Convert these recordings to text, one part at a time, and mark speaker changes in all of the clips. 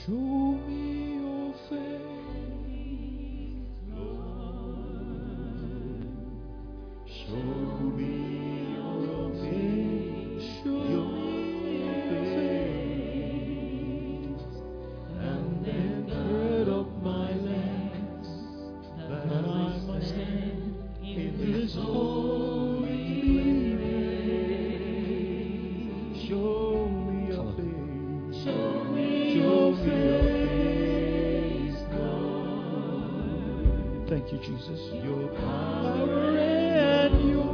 Speaker 1: Show me your face, Lord. Show me your face. Show me your face. And then gird up my legs, that I might stand in this holy place. Show me your face. Show me your face, Lord. Thank you, Jesus. Your power and your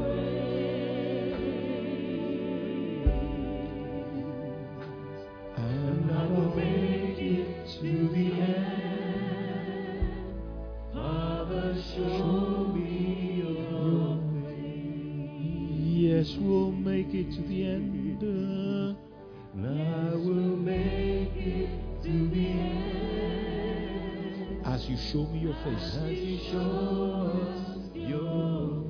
Speaker 1: grace. And I will make it to the end. Father, show me your face. Yes, we'll make it to the end. And I will make it to the end. As you show me your face. As you show us your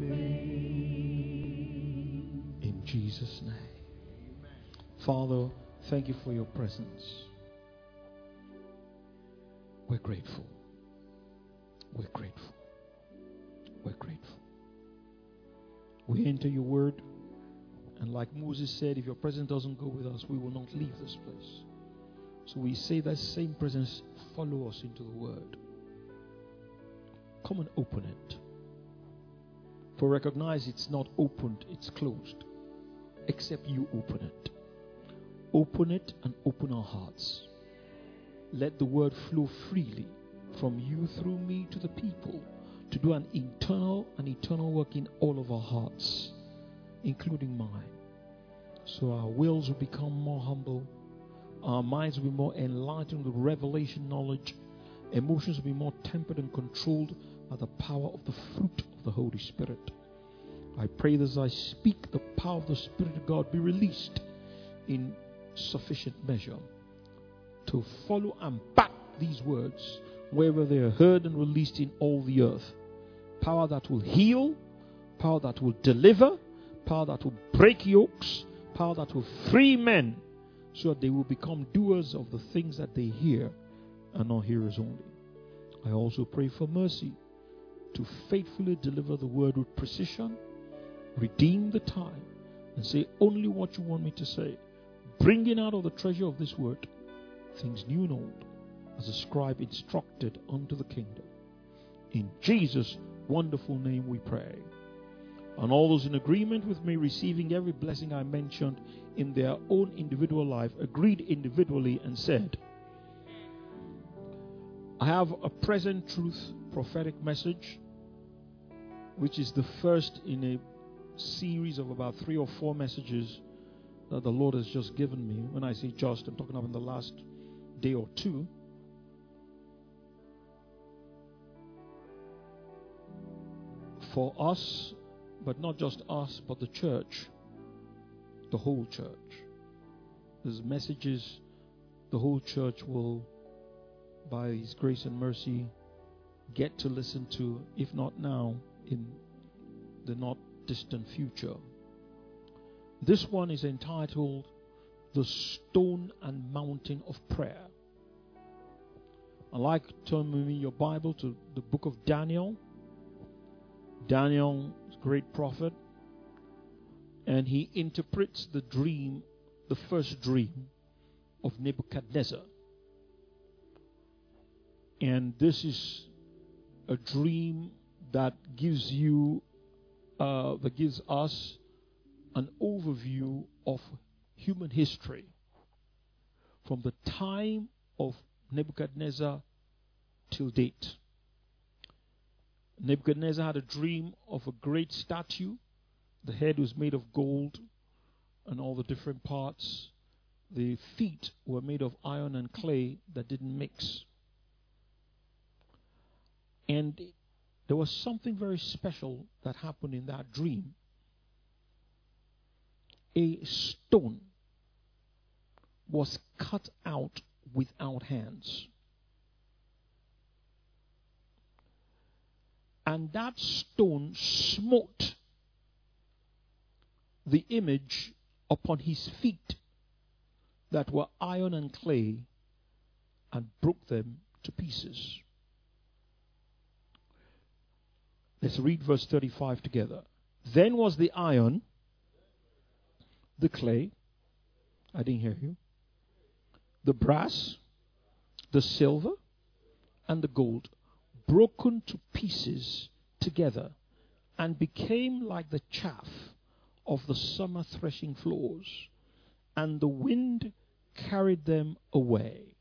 Speaker 1: face. In Jesus' name. Father, thank you for your presence. We're grateful. We're grateful. We're grateful. We enter your word. And like Moses said, if your presence doesn't go with us, we will not leave this place. So we say that same presence follow us into the word. Come and open it. For recognize it's not opened, it's closed. Except you open it. Open it and open our hearts. Let the word flow freely from you through me to the people to do an eternal work in all of our hearts, including mine. So our wills will become more humble, our minds will be more enlightened with revelation knowledge, emotions will be more tempered and controlled by the power of the fruit of the Holy Spirit. I pray that as I speak, the power of the Spirit of God be released in sufficient measure to follow and back these words wherever they are heard and released in all the earth. Power that will heal, power that will deliver, power that will break yokes, power that will free men so that they will become doers of the things that they hear and not hearers only. I also pray for mercy to faithfully deliver the word with precision, redeem the time, and say only what you want me to say, bringing out of the treasure of this word things new and old, as a scribe instructed unto the kingdom. In Jesus' wonderful name we pray. And all those in agreement with me receiving every blessing I mentioned in their own individual life agreed individually and said, I have a present truth prophetic message, which is the first in a series of about 3 or 4 messages that the Lord has just given me. When I say just, I'm talking about in the last day or 2. For us, but not just us, but the church, the whole church. There's messages the whole church will, by His grace and mercy, get to listen to, if not now, in the not distant future. This one is entitled The Stone and Mountain of Prayer. I'd like to turn with me your Bible to the book of Daniel. Daniel is a great prophet, and he interprets the dream, the first dream of Nebuchadnezzar. And this is a dream that gives us an overview of human history from the time of Nebuchadnezzar till date. Nebuchadnezzar had a dream of a great statue. The head was made of gold and all the different parts. The feet were made of iron and clay that didn't mix. And there was something very special that happened in that dream. A stone was cut out without hands. And that stone smote the image upon his feet that were iron and clay and broke them to pieces. Let's read verse 35 together. Then was the iron, the clay, I didn't hear you, the brass, the silver, and the gold broken to pieces together, and became like the chaff of the summer threshing floors, and the wind carried them away,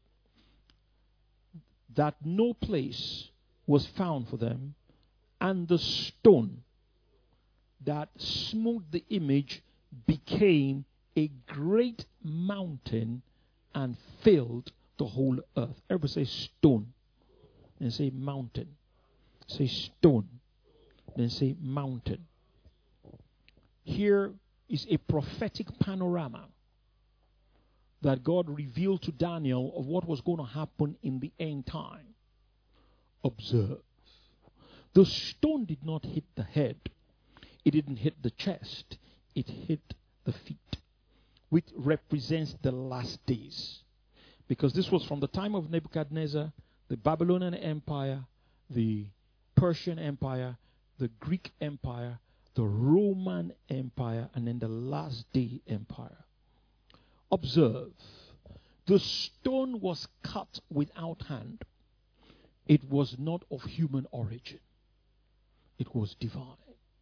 Speaker 1: that no place was found for them, and the stone that smote the image became a great mountain and filled the whole earth. Everybody say stone, then say mountain. Say stone, then say mountain. Here is a prophetic panorama that God revealed to Daniel of what was going to happen in the end time. Observe. The stone did not hit the head. It didn't hit the chest. It hit the feet, which represents the last days. Because this was from the time of Nebuchadnezzar, the Babylonian Empire, the Persian Empire, the Greek Empire, the Roman Empire, and then the last day empire. Observe, the stone was cut without hand. It was not of human origin. It was divine.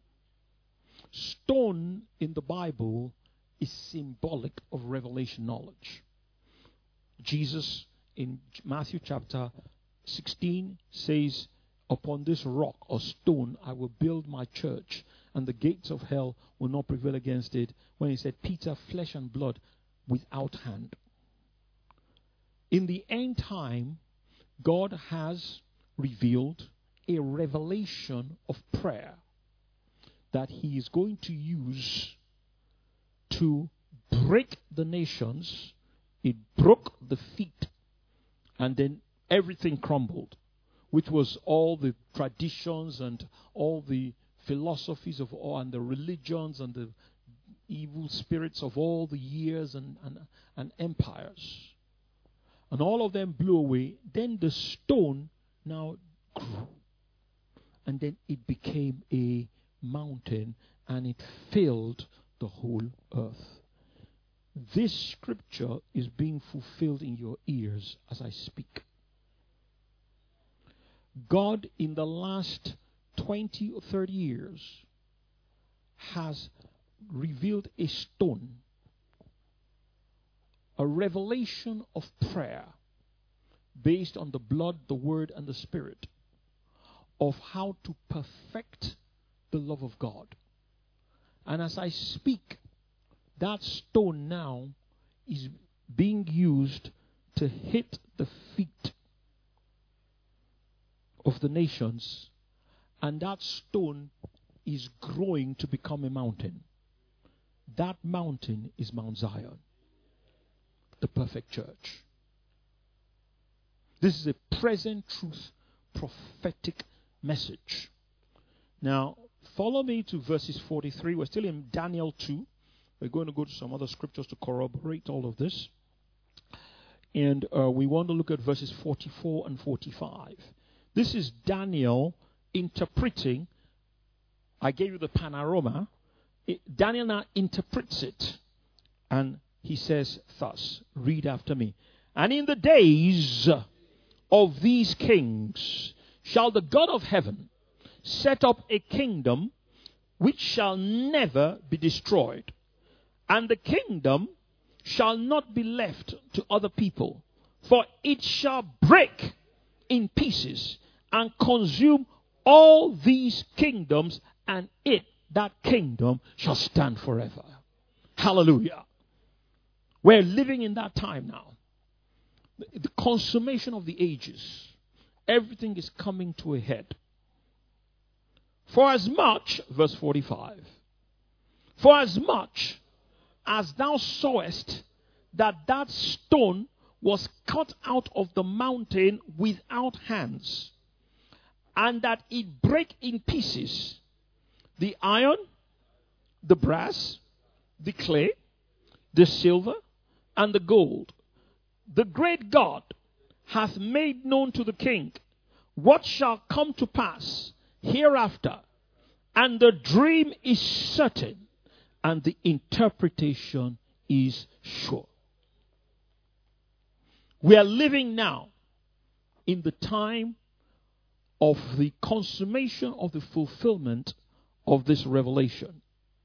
Speaker 1: Stone in the Bible is symbolic of revelation knowledge. Jesus in Matthew chapter 16 says, upon this rock or stone I will build my church, and the gates of hell will not prevail against it. When he said, Peter, flesh and blood without hand. In the end time, God has revealed a revelation of prayer that he is going to use to break the nations. It broke the feet, and then everything crumbled, which was all the traditions and all the philosophies of all, and the religions and the evil spirits of all the years and empires. And all of them blew away. Then the stone now grew. And then it became a mountain, and it filled the whole earth. This scripture is being fulfilled in your ears as I speak. God, in the last 20 or 30 years, has revealed a stone, a revelation of prayer based on the blood, the word, and the spirit, of how to perfect the love of God. And as I speak, that stone now is being used to hit the feet of the nations, and that stone is growing to become a mountain. That mountain is Mount Zion, the perfect church. This is a present truth prophetic message. Now, follow me to verses 43. We're still in Daniel 2. We're going to go to some other scriptures to corroborate all of this. And we want to look at verses 44 and 45. This is Daniel interpreting. I gave you the panorama. Daniel now interprets it. And he says thus, read after me. And in the days of these kings shall the God of heaven set up a kingdom which shall never be destroyed. And the kingdom shall not be left to other people, for it shall break in pieces and consume all these kingdoms, and that kingdom, shall stand forever. Hallelujah. We're living in that time now. The consummation of the ages. Everything is coming to a head. For as much, verse 45, for as much as thou sawest that stone was cut out of the mountain without hands, and that it brake in pieces the iron, the brass, the clay, the silver, and the gold, the great God hath made known to the king what shall come to pass hereafter, and the dream is certain, and the interpretation is sure. We are living now in the time of the consummation of the fulfillment of this revelation.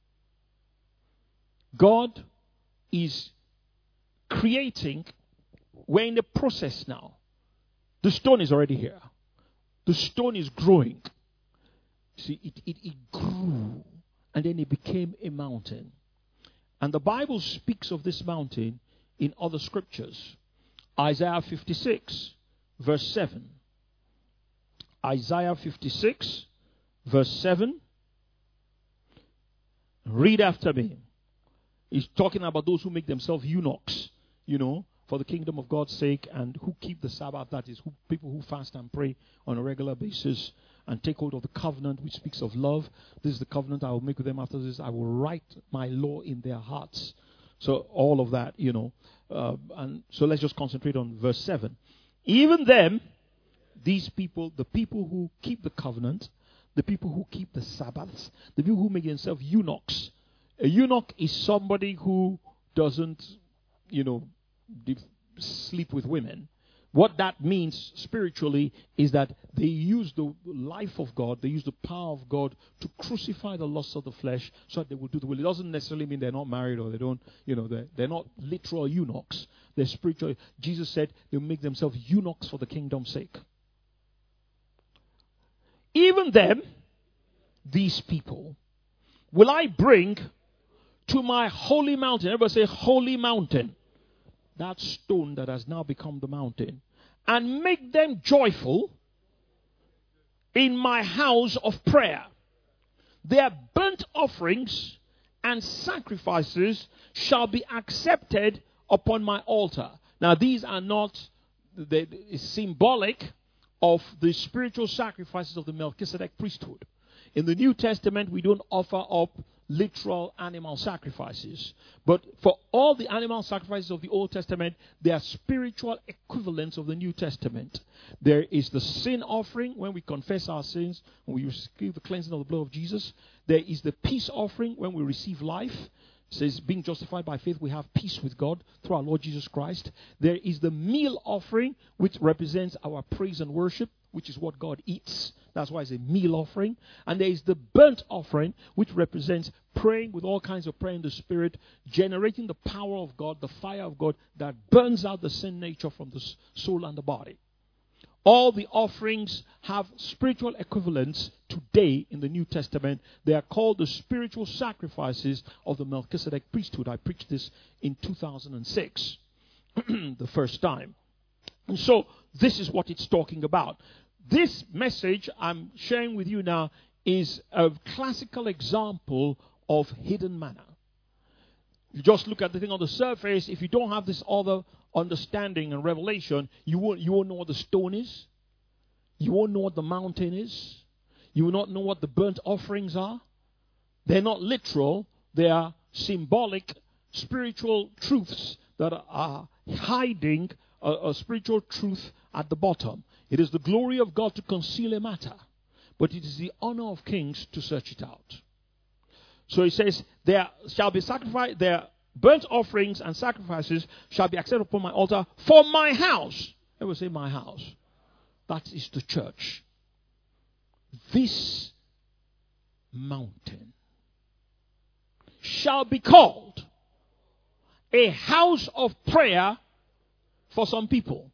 Speaker 1: God is creating. We're in the process now. The stone is already here. The stone is growing. See, it grew, and then it became a mountain. And the Bible speaks of this mountain in other scriptures. Isaiah 56, verse 7. Isaiah 56, verse 7. Read after me. He's talking about those who make themselves eunuchs, for the kingdom of God's sake, and who keep the Sabbath. That is, people who fast and pray on a regular basis and take hold of the covenant which speaks of love. This is the covenant I will make with them after this. I will write my law in their hearts. So all of that, and so let's just concentrate on verse 7. Even them, these people, the people who keep the covenant, the people who keep the Sabbaths, the people who make themselves eunuchs. A eunuch is somebody who doesn't, sleep with women. What that means spiritually is that they use the life of God, they use the power of God to crucify the lusts of the flesh so that they will do the will. It doesn't necessarily mean they're not married or they don't, they're not literal eunuchs. They're spiritual. Jesus said they'll make themselves eunuchs for the kingdom's sake. Even them, these people, will I bring to my holy mountain. Everybody say holy mountain. That stone that has now become the mountain, and make them joyful in my house of prayer. Their burnt offerings and sacrifices shall be accepted upon my altar. Now, these are not symbolic of the spiritual sacrifices of the Melchizedek priesthood. In the New Testament, we don't offer up literal animal sacrifices. But for all the animal sacrifices of the Old Testament, they are spiritual equivalents of the New Testament. There is the sin offering when we confess our sins, when we receive the cleansing of the blood of Jesus. There is the peace offering when we receive life. It says, being justified by faith, we have peace with God through our Lord Jesus Christ. There is the meal offering, which represents our praise and worship, which is what God eats. That's why it's a meal offering. And there is the burnt offering, which represents praying with all kinds of prayer in the Spirit, generating the power of God, the fire of God that burns out the sin nature from the soul and the body. All the offerings have spiritual equivalents today in the New Testament. They are called the spiritual sacrifices of the Melchizedek priesthood. I preached this in 2006, the first time. And so this is what it's talking about. This message I'm sharing with you now is a classical example of hidden manna. You just look at the thing on the surface. If you don't have this other understanding and revelation, you won't know what the stone is. You won't know what the mountain is. You will not know what the burnt offerings are. They're not literal. They are symbolic, spiritual truths that are hiding a spiritual truth at the bottom. It is the glory of God to conceal a matter, but it is the honor of kings to search it out. So he says, there shall be sacrifice, their burnt offerings and sacrifices shall be accepted upon my altar for my house. Everyone say my house. That is the church. This mountain shall be called a house of prayer for some people.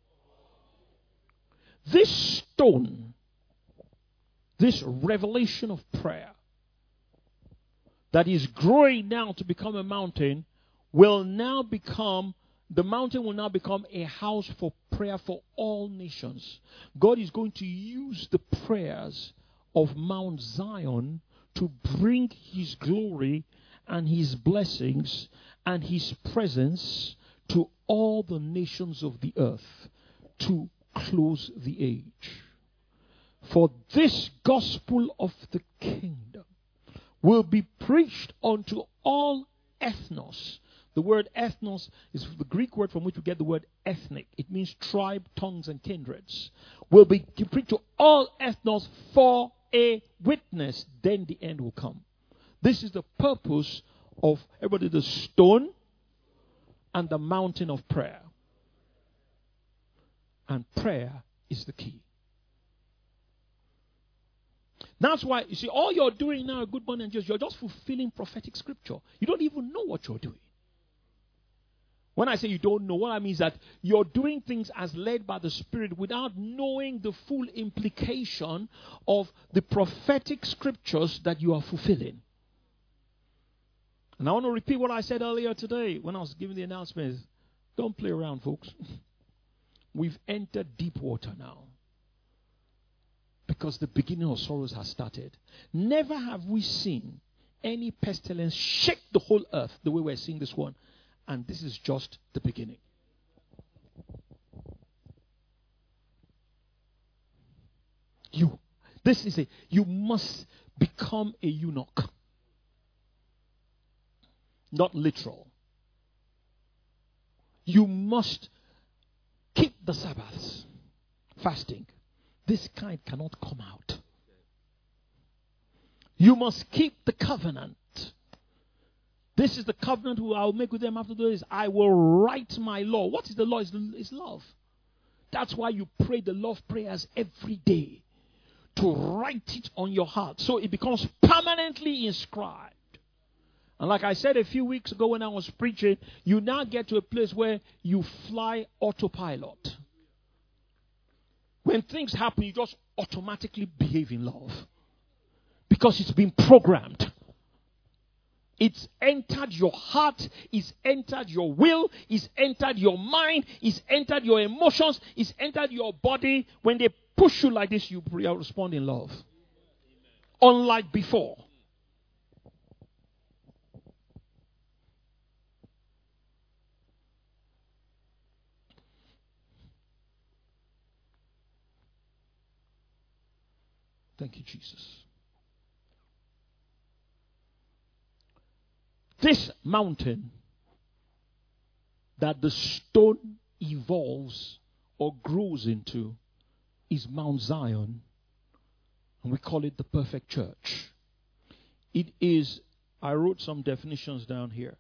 Speaker 1: This stone, this revelation of prayer that is growing now to become a mountain, will now become, the mountain will now become a house for prayer for all nations. God is going to use the prayers of Mount Zion to bring His glory and His blessings and His presence to all the nations of the earth to close the age. For this gospel of the kingdom will be preached unto all ethnos. The word ethnos is the Greek word from which we get the word ethnic. It means tribe, tongues, and kindreds. Will be preached to all ethnos for a witness. Then the end will come. This is the purpose of everybody, the stone and the mountain of prayer. And prayer is the key. That's why, you see, all you're doing now, Good Morning and you're just fulfilling prophetic scripture. You don't even know what you're doing. When I say you don't know, what I mean is that you're doing things as led by the Spirit without knowing the full implication of the prophetic scriptures that you are fulfilling. And I want to repeat what I said earlier today when I was giving the announcement. Don't play around, folks. We've entered deep water now. Because the beginning of sorrows has started. Never have we seen any pestilence shake the whole earth the way we're seeing this one. And this is just the beginning. You must become a eunuch. Not literal. You must keep the Sabbaths. Fasting. This kind cannot come out. You must keep the covenant. This is the covenant who I will make with them after those days. I will write my law. What is the law? It's love. That's why you pray the love prayers every day. To write it on your heart. So it becomes permanently inscribed. And like I said a few weeks ago when I was preaching, you now get to a place where you fly autopilot. When things happen, you just automatically behave in love. Because it's been programmed. It's entered your heart, it's entered your will, it's entered your mind, it's entered your emotions, it's entered your body. When they push you like this, you respond in love. Unlike before. Thank you, Jesus. This mountain that the stone evolves or grows into is Mount Zion. And we call it the perfect church. It is, I wrote some definitions down here.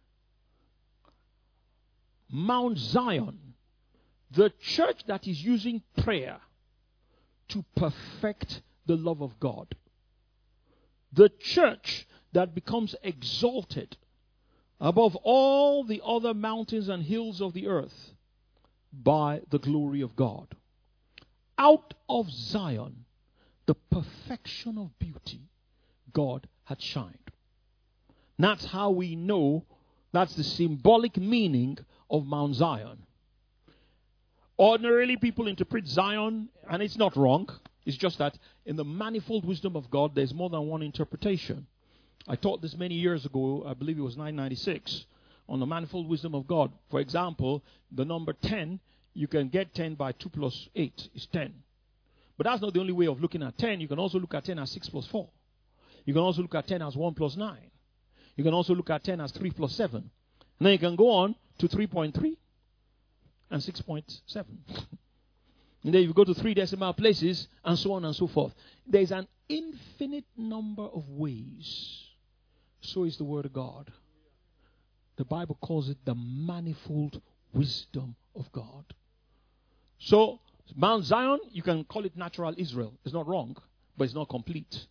Speaker 1: Mount Zion, the church that is using prayer to perfect the love of God. The church that becomes exalted above all the other mountains and hills of the earth by the glory of God. Out of Zion, the perfection of beauty, God had shined. That's how we know, that's the symbolic meaning of Mount Zion. Ordinarily, people interpret Zion, and it's not wrong. It's just that in the manifold wisdom of God, there's more than one interpretation. I taught this many years ago, I believe it was 996, on the manifold wisdom of God. For example, the number 10, you can get 10 by 2 plus 8 is 10. But that's not the only way of looking at 10. You can also look at 10 as 6 plus 4. You can also look at 10 as 1 plus 9. You can also look at 10 as 3 plus 7. And then you can go on to 3.3 and 6.7. And then you go to 3 decimal places and so on and so forth. There is an infinite number of ways. So is the Word of God. The Bible calls it the manifold wisdom of God. So, Mount Zion, you can call it natural Israel. It's not wrong, but it's not complete.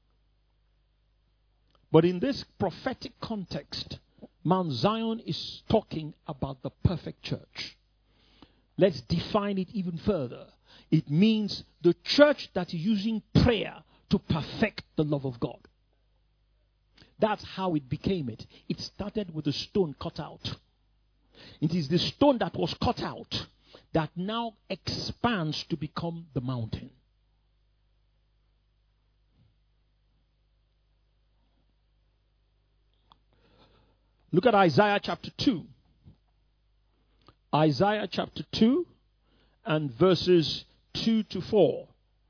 Speaker 1: But in this prophetic context, Mount Zion is talking about the perfect church. Let's define it even further. It means the church that is using prayer to perfect the love of God. That's how it became it. It started with a stone cut out. It is the stone that was cut out that now expands to become the mountain. Look at Isaiah chapter 2. Isaiah chapter 2 and verses 2 to 4.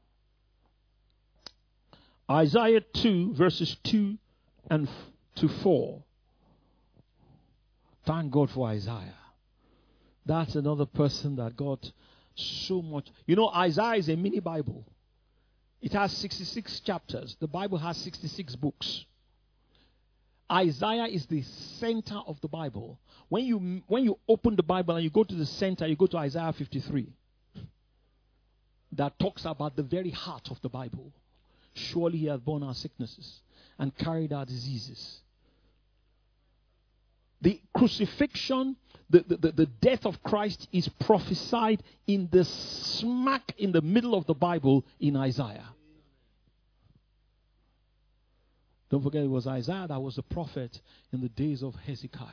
Speaker 1: Isaiah 2 verses 2 and to 4. Thank God for Isaiah. That's another person that got so much. You know, Isaiah is a mini Bible. It has 66 chapters. The Bible has 66 books. Isaiah is the center of the Bible. When you open the Bible and you go to the center, you go to Isaiah 53. That talks about the very heart of the Bible. Surely he hath borne our sicknesses and carried our diseases. The crucifixion, the death of Christ is prophesied in the smack in the middle of the Bible in Isaiah. Don't forget, it was Isaiah that was the prophet in the days of Hezekiah.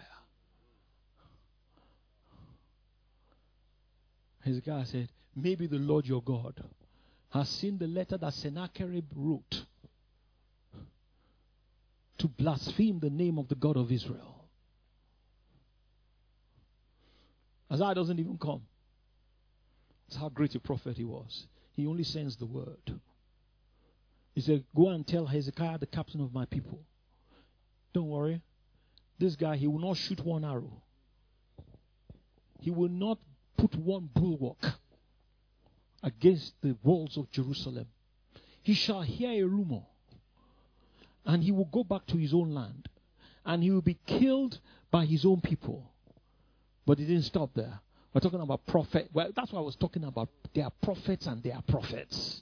Speaker 1: Hezekiah said, maybe the Lord your God has seen the letter that Sennacherib wrote to blaspheme the name of the God of Israel. Isaiah doesn't even come. That's how great a prophet he was. He only sends the word. He said, go and tell Hezekiah, the captain of my people, don't worry. This guy, he will not shoot one arrow. He will not put one bulwark against the walls of Jerusalem. He shall hear a rumor, and he will go back to his own land, and he will be killed by his own people. But he didn't stop there. We're talking about prophet. Well, that's what I was talking about. They are prophets and they are prophets.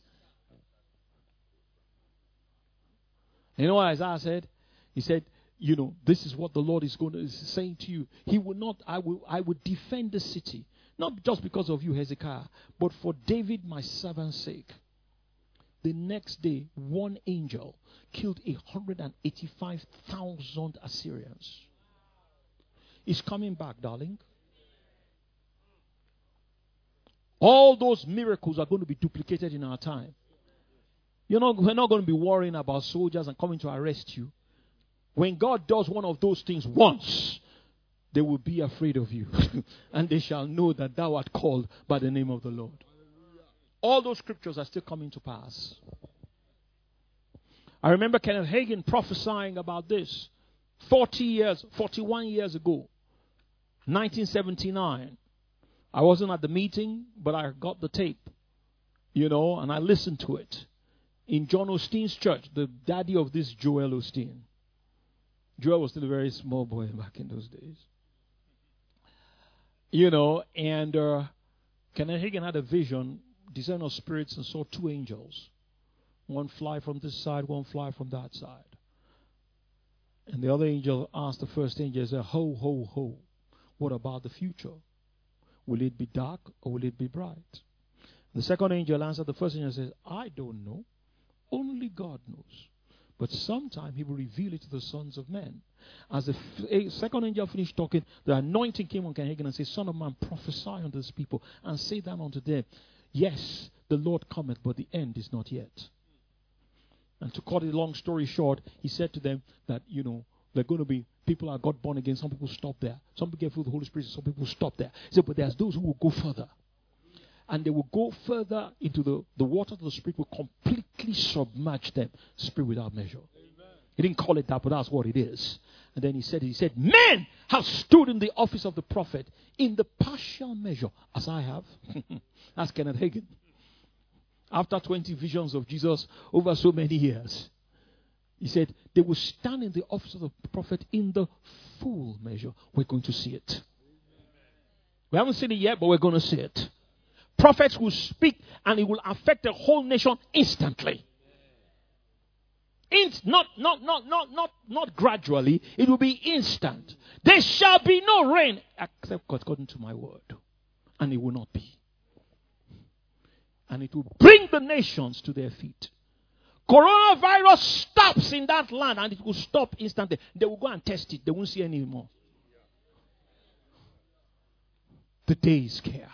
Speaker 1: You know what Isaiah said? He said, you know, this is what the Lord is saying to you. He will not, I will defend the city. Not just because of you, Hezekiah, but for David, my servant's sake. The next day, one angel killed 185,000 Assyrians. He's coming back, darling. All those miracles are going to be duplicated in our time. We're not going to be worrying about soldiers and coming to arrest you. When God does one of those things once, they will be afraid of you. And they shall know that thou art called by the name of the Lord. All those scriptures are still coming to pass. I remember Kenneth Hagin prophesying about this 41 years ago, 1979. I wasn't at the meeting, but I got the tape, and I listened to it. In John Osteen's church, the daddy of this Joel Osteen. Joel was still a very small boy back in those days. And Kenneth Hagin had a vision, discerned of spirits, and saw two angels. One fly from this side, one fly from that side. And the other angel asked the first angel, he said, ho, ho, ho, what about the future? Will it be dark or will it be bright? The second angel answered the first angel and says, I don't know. Only God knows. But sometime he will reveal it to the sons of men. As the second angel finished talking, the anointing came on Kenneth Hagin and said, Son of man, prophesy unto this people and say that unto them, yes, the Lord cometh, but the end is not yet. And to cut a long story short, he said to them that, they're going to be people that got born again. Some people stop there. Some people get filled with the Holy Spirit. Some people stop there. He said, but there's those who will go further. And they will go further into the water of the Spirit will completely submerge them. Spirit without measure. Amen. He didn't call it that, but that's what it is. And then he said, men have stood in the office of the prophet in the partial measure, as I have. That's Kenneth Hagin. After 20 visions of Jesus over so many years, he said, they will stand in the office of the prophet in the full measure. We're going to see it. We haven't seen it yet, but we're going to see it. Prophets will speak and it will affect the whole nation instantly. Not gradually. It will be instant. There shall be no rain except according to my word. And it will not be. And it will bring the nations to their feet. Coronavirus stops in that land and it will stop instantly. They will go and test it. They won't see any more. The day is here.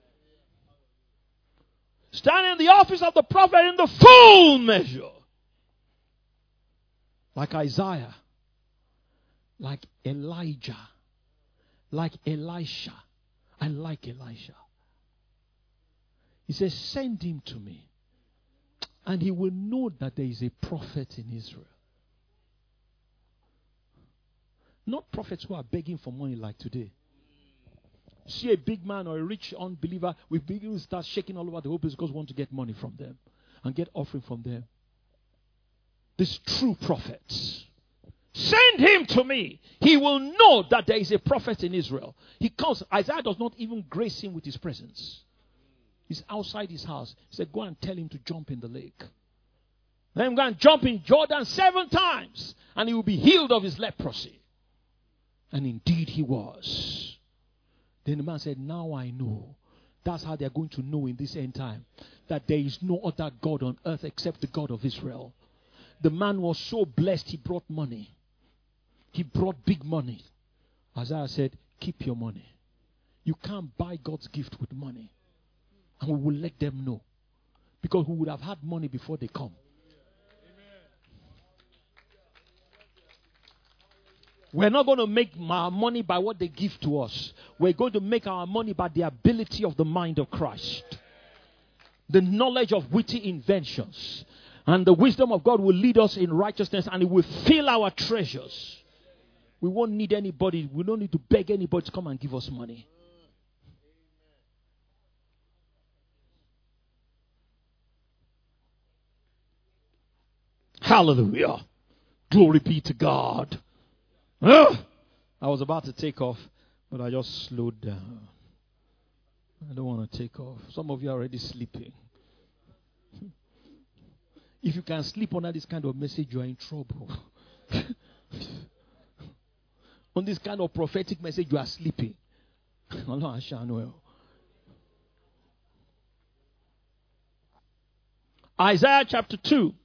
Speaker 1: Stand in the office of the prophet in the full measure. Like Isaiah. Like Elijah. Like Elisha. I like Elisha. He says, send him to me. And he will know that there is a prophet in Israel. Not prophets who are begging for money like today. See a big man or a rich unbeliever, we begin to start shaking all over the whole place because we want to get money from them and get offering from them. These true prophets. Send him to me. He will know that there is a prophet in Israel. He comes. Isaiah does not even grace him with his presence. He's outside his house. He said, go and tell him to jump in the lake. Let him go and jump in Jordan 7 times, and he will be healed of his leprosy. And indeed he was. Then the man said, now I know. That's how they're going to know in this end time. That there is no other God on earth except the God of Israel. The man was so blessed, he brought money. He brought big money. Isaiah said, keep your money. You can't buy God's gift with money. And we will let them know. Because we would have had money before they come. We're not going to make our money by what they give to us. We're going to make our money by the ability of the mind of Christ. The knowledge of witty inventions. And the wisdom of God will lead us in righteousness, and it will fill our treasures. We won't need anybody. We don't need to beg anybody to come and give us money. Hallelujah. Glory be to God. I was about to take off, but I just slowed down. I don't want to take off. Some of you are already sleeping. If you can sleep under this kind of message, you are in trouble. On this kind of prophetic message, you are sleeping. Isaiah chapter 2.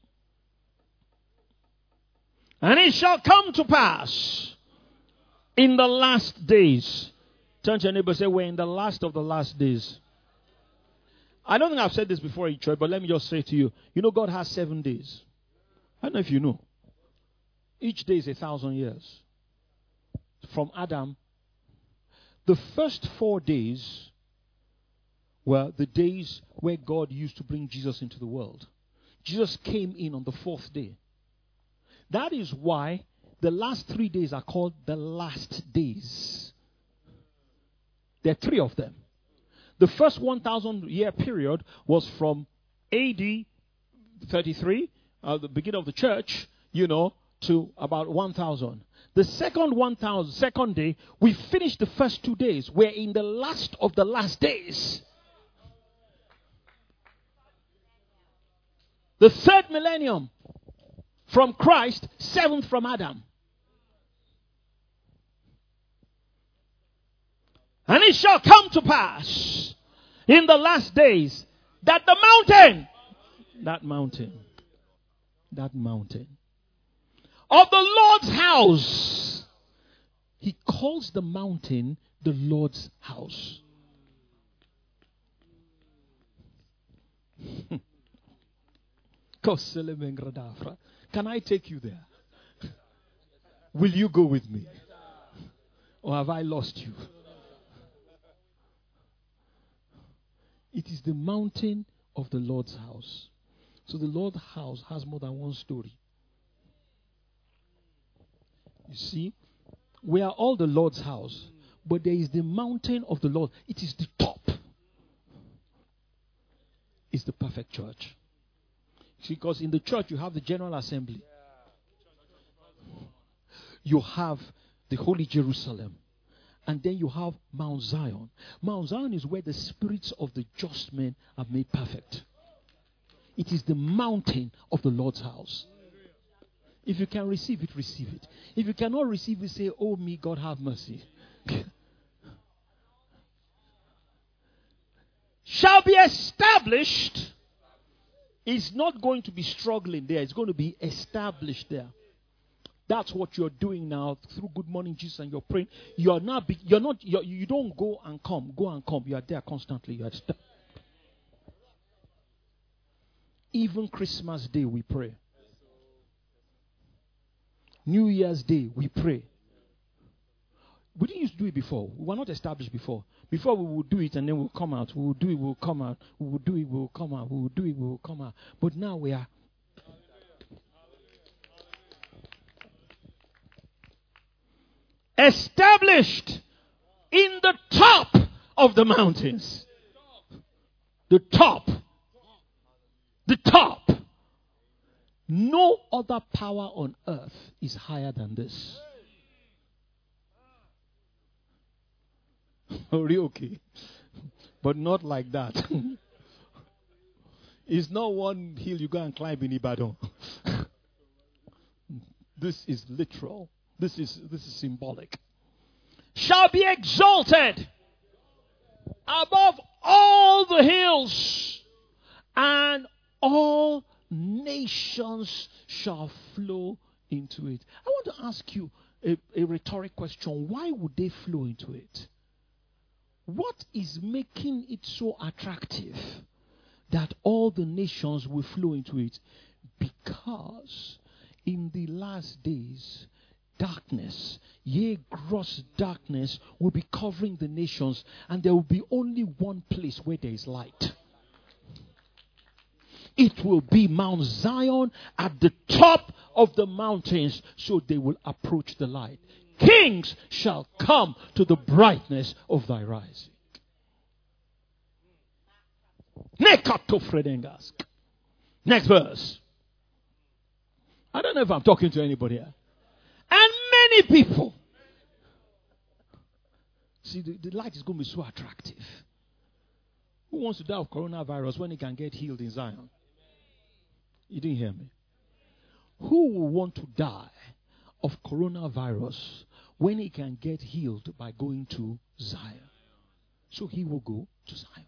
Speaker 1: And it shall come to pass in the last days. Turn to your neighbor and say, we're in the last of the last days. I don't think I've said this before in church, but let me just say to you. You know God has 7 days. I don't know if you know. Each day is 1,000 years. From Adam. The first 4 days were the days where God used to bring Jesus into the world. Jesus came in on the 4th day. That is why the last 3 days are called the last days. There are 3 of them. The first 1,000-year period was from AD 33, the beginning of the church, to about 1,000. The second day, we finished the first 2 days. We're in the last of the last days. The third millennium from Christ, 7th from Adam. And it shall come to pass in the last days that the mountain of the Lord's house, he calls the mountain the Lord's house. Can I take you there? Will you go with me? Or have I lost you? It is the mountain of the Lord's house. So the Lord's house has more than one story. You see, we are all the Lord's house, but there is the mountain of the Lord. It is the top. It's the perfect church. See, because in the church you have the General Assembly. You have the Holy Jerusalem. And then you have Mount Zion. Mount Zion is where the spirits of the just men are made perfect. It is the mountain of the Lord's house. If you can receive it, receive it. If you cannot receive it, say, oh me, God have mercy. Shall be established. It's not going to be struggling there. It's going to be established there. That's what you're doing now through Good Morning Jesus, and you're praying. You don't go and come. Go and come. You are there constantly. You are even Christmas Day we pray. New Year's Day we pray. We didn't used to do it before. We were not established before. Before we would do it and then we'll come out. We will do it, we'll come out. We will do it, we'll come out. We will do it, we'll come out. But now we are. Established in the top of the mountains. The top. The top. No other power on earth is higher than this. Okay. But not like that. It's not one hill you go and climb in Ibadan. This is literal. This is symbolic. Shall be exalted above all the hills, and all nations shall flow into it. I want to ask you a rhetoric question. Why would they flow into it? What is making it so attractive that all the nations will flow into it? Because in the last days, darkness, yea, gross darkness, will be covering the nations, and there will be only one place where there is light. It will be Mount Zion at the top of the mountains, so they will approach the light. Kings shall come to the brightness of thy rising. Next verse. I don't know if I'm talking to anybody here. And many people. See, the light is going to be so attractive. Who wants to die of coronavirus when he can get healed in Zion? You didn't hear me. Who will want to die of coronavirus when he can get healed by going to Zion? So he will go to Zion.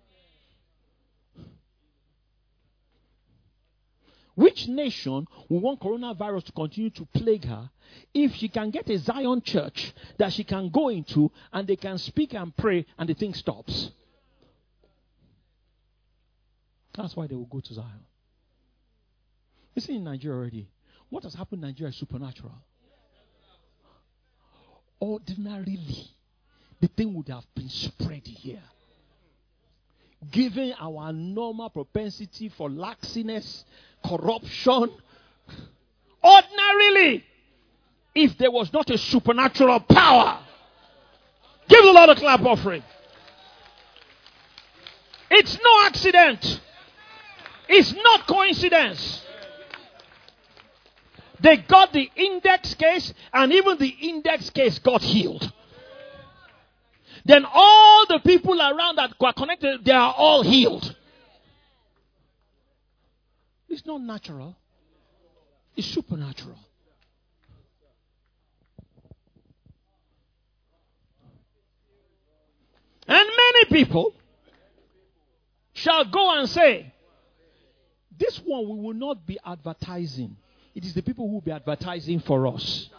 Speaker 1: Which nation will want coronavirus to continue to plague her if she can get a Zion church that she can go into and they can speak and pray and the thing stops? That's why they will go to Zion. You see, in Nigeria already, what has happened in Nigeria is supernatural. Ordinarily, the thing would have been spread here. Given our normal propensity for laxiness, corruption, ordinarily, if there was not a supernatural power, give the Lord a clap offering. It's no accident. It's not coincidence. They got the index case, and even the index case got healed. Then all the people around that were connected, they are all healed. It's not natural. It's supernatural. And many people shall go and say, this one we will not be advertising. It is the people who will be advertising for us.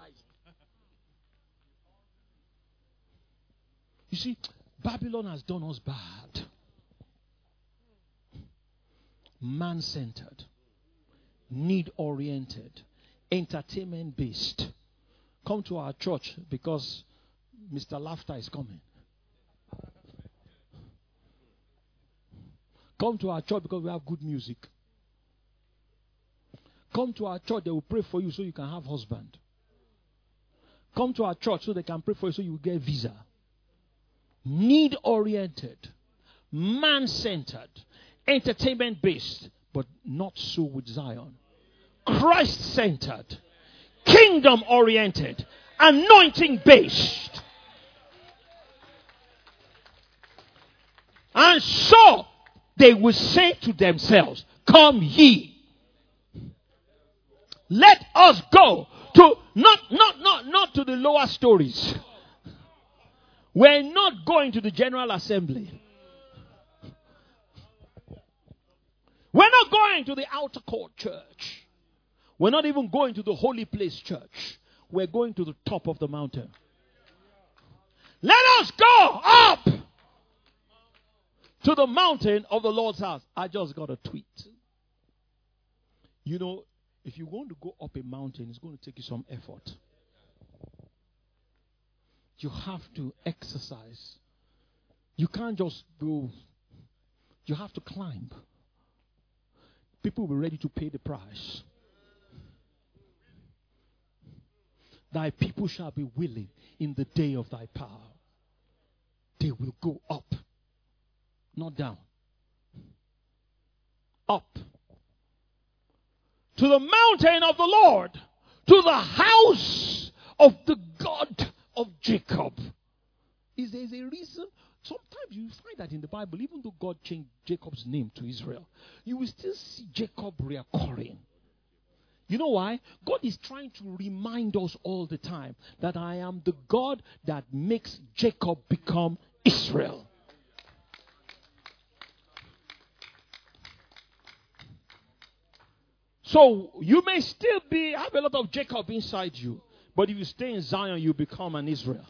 Speaker 1: You see, Babylon has done us bad. Man-centered, need-oriented, entertainment-based. Come to our church because Mr. Laughter is coming. Come to our church because we have good music. Come to our church, they will pray for you so you can have husband. Come to our church so they can pray for you so you will get visa. Need-oriented, man-centered, entertainment-based, but not so with Zion. Christ-centered, kingdom-oriented, anointing-based. And so they will say to themselves, come ye. Let us go to not to the lower stories. We're not going to the General Assembly. We're not going to the outer court church. We're not even going to the holy place church. We're going to the top of the mountain. Let us go up to the mountain of the Lord's house. I just got a tweet. You know, if you want to go up a mountain, it's going to take you some effort. You have to exercise. You can't just go. You have to climb. People will be ready to pay the price. Thy people shall be willing in the day of thy power. They will go up, not down. Up to the mountain of the Lord, to the house of the God of Jacob. Is there a reason? Sometimes you find that in the Bible, even though God changed Jacob's name to Israel, you will still see Jacob reoccurring. You know why? God is trying to remind us all the time that I am the God that makes Jacob become Israel. So you may still have a lot of Jacob inside you, but if you stay in Zion, you become an Israel.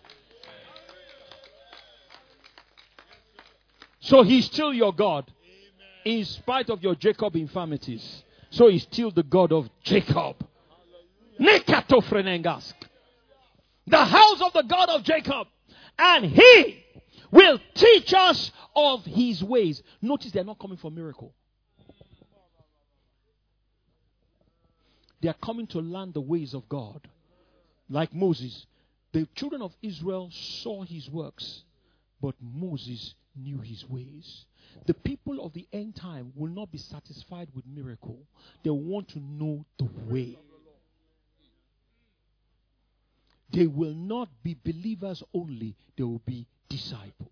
Speaker 1: So he's still your God, in spite of your Jacob infirmities. So he's still the God of Jacob. The house of the God of Jacob. And he will teach us of his ways. Notice they're not coming for miracle. They are coming to learn the ways of God. Like Moses. The children of Israel saw his works, but Moses knew his ways. The people of the end time will not be satisfied with miracle. They want to know the way. They will not be believers only. They will be disciples.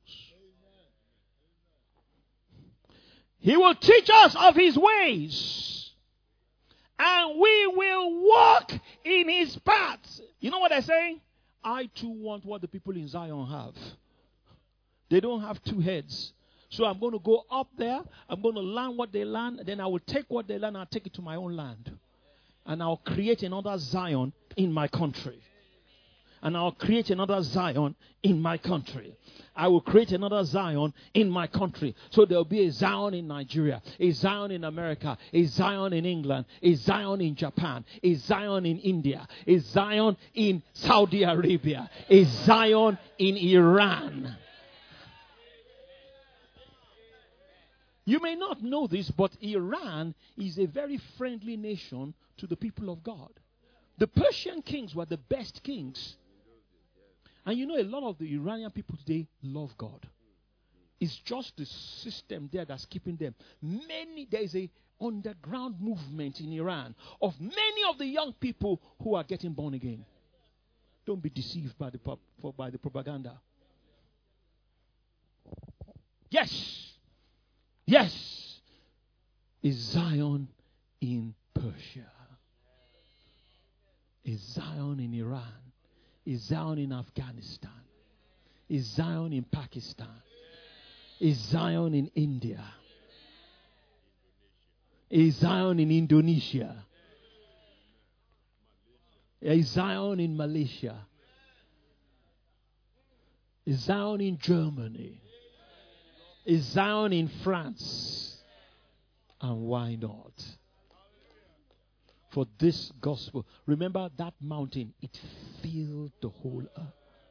Speaker 1: He will teach us of his ways, and we will walk in his paths. You know what they're saying? I too want what the people in Zion have. They don't have two heads. So I'm going to go up there. I'm going to learn what they learn. Then I will take what they learn and I'll take it to my own land. And I'll create another Zion in my country. And I'll create another Zion in my country. I will create another Zion in my country. So there'll be a Zion in Nigeria, a Zion in America, a Zion in England, a Zion in Japan, a Zion in India, a Zion in Saudi Arabia, a Zion in Iran. You may not know this, but Iran is a very friendly nation to the people of God. The Persian kings were the best kings. And you know, a lot of the Iranian people today love God. It's just the system there that's keeping them. There is a underground movement in Iran of many of the young people who are getting born again. Don't be deceived by the propaganda. Yes. Yes, is Zion in Persia, is Zion in Iran, is Zion in Afghanistan, is Zion in Pakistan, is Zion in India, is Zion in Indonesia, is Zion in Malaysia, is Zion in Germany. Is Zion in France? And why not? For this gospel. Remember that mountain, it filled the whole earth.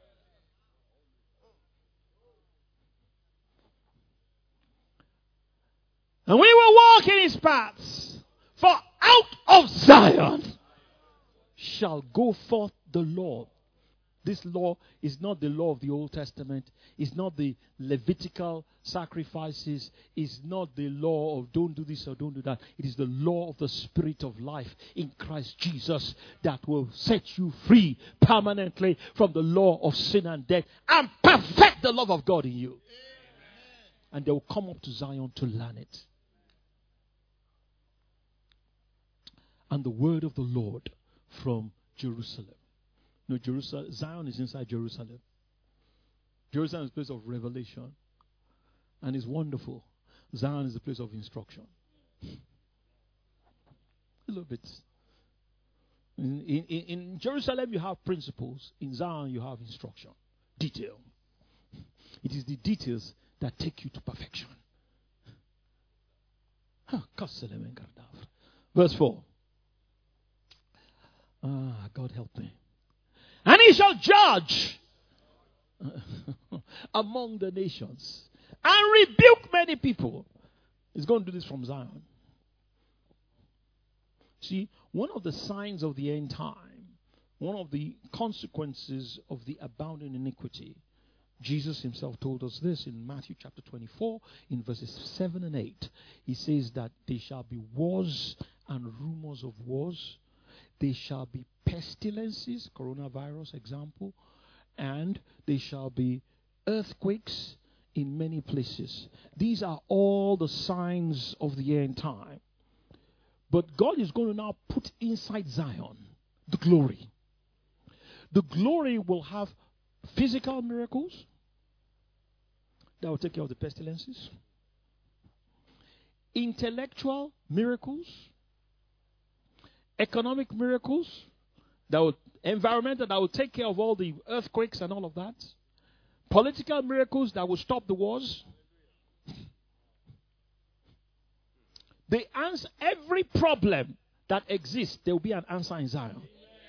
Speaker 1: And we will walk in his paths. For out of Zion shall go forth the law. This law is not the law of the Old Testament. It's not the Levitical sacrifices. It's not the law of don't do this or don't do that. It is the law of the Spirit of life in Christ Jesus that will set you free permanently from the law of sin and death and perfect the love of God in you. And they will come up to Zion to learn it. And the word of the Lord from Jerusalem. No, Zion is inside Jerusalem. Jerusalem is a place of revelation. And it's wonderful. Zion is a place of instruction. A little bit. In Jerusalem, you have principles. In Zion, you have instruction. Detail. It is the details that take you to perfection. Verse 4. God help me. And he shall judge among the nations and rebuke many people. He's going to do this from Zion. See, one of the signs of the end time one of the consequences of the abounding iniquity, Jesus himself told us this in Matthew chapter 24, in verses 7 and 8. He says that there shall be wars and rumors of wars. There shall be pestilences, coronavirus example, and there shall be earthquakes in many places. These are all the signs of the end time. But God is going to now put inside Zion the glory. The glory will have physical miracles that will take care of the pestilences, intellectual miracles, economic miracles, environmental that will take care of all the earthquakes and all of that, political miracles that will stop the wars. They answer every problem that exists. There will be an answer in Zion.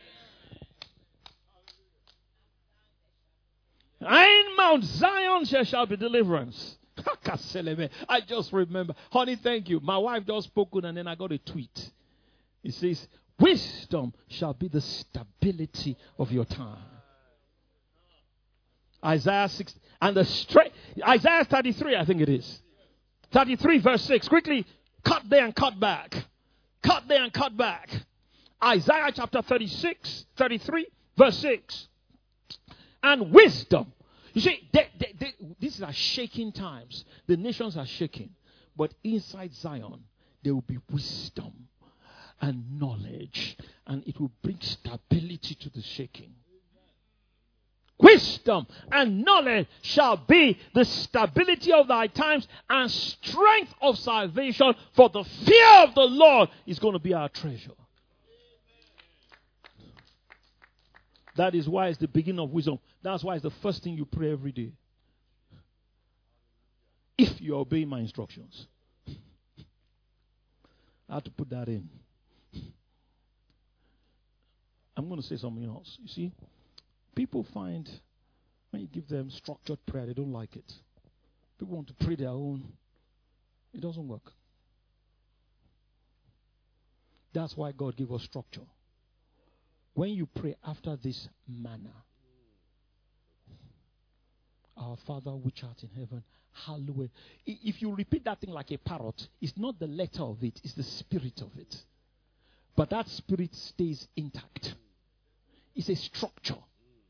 Speaker 1: In Mount Zion there shall be deliverance. I just remember. Honey, thank you. My wife just spoke and then I got a tweet. It says, wisdom shall be the stability of your time. Isaiah 6 and Isaiah 33, I think it is. 33 verse 6. Quickly, cut there and cut back. Cut there and cut back. Isaiah chapter 33 verse 6. And wisdom. You see, these are shaking times. The nations are shaking. But inside Zion, there will be wisdom and knowledge. And it will bring stability to the shaking. Wisdom and knowledge shall be the stability of thy times and strength of salvation. For the fear of the Lord is going to be our treasure. That is why it's the beginning of wisdom. That's why it's the first thing you pray every day. If you obey my instructions. I have to put that in. I'm going to say something else. You see, people find when you give them structured prayer, they don't like it. People want to pray their own. It doesn't work. That's why God gave us structure. When you pray after this manner, our Father which art in heaven, hallowed. If you repeat that thing like a parrot, it's not the letter of it, it's the spirit of it. But that spirit stays intact. It's a structure.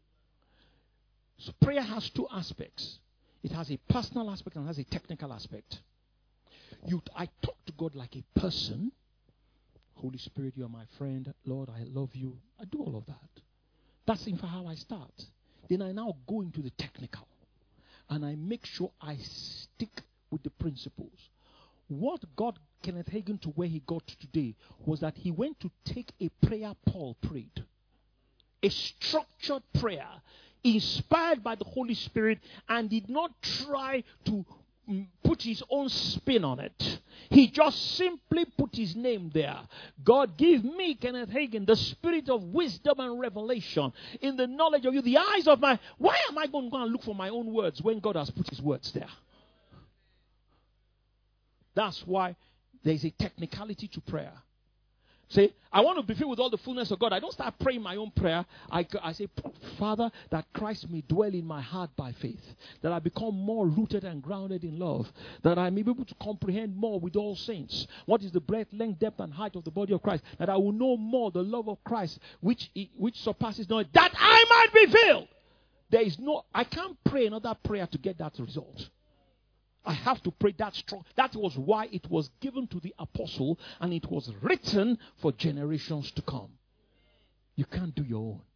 Speaker 1: So prayer has two aspects. It has a personal aspect and has a technical aspect. I talk to God like a person. Holy Spirit, you are my friend. Lord, I love you. I do all of that. That's in fact how I start. Then I now go into the technical. And I make sure I stick with the principles. What got Kenneth Hagin to where he got today was that he went to take a prayer Paul prayed. A structured prayer inspired by the Holy Spirit and did not try to put his own spin on it. He just simply put his name there. God, give me, Kenneth Hagin, the spirit of wisdom and revelation in the knowledge of you, the eyes of my... Why am I going to go and look for my own words when God has put his words there? That's why there's a technicality to prayer. Say, I want to be filled with all the fullness of God. I don't start praying my own prayer. I say, Father, that Christ may dwell in my heart by faith. That I become more rooted and grounded in love. That I may be able to comprehend more with all saints. What is the breadth, length, depth, and height of the body of Christ? That I will know more the love of Christ, which surpasses knowledge. That I might be filled. I can't pray another prayer to get that result. I have to pray that strong. That was why it was given to the apostle and it was written for generations to come. You can't do your own.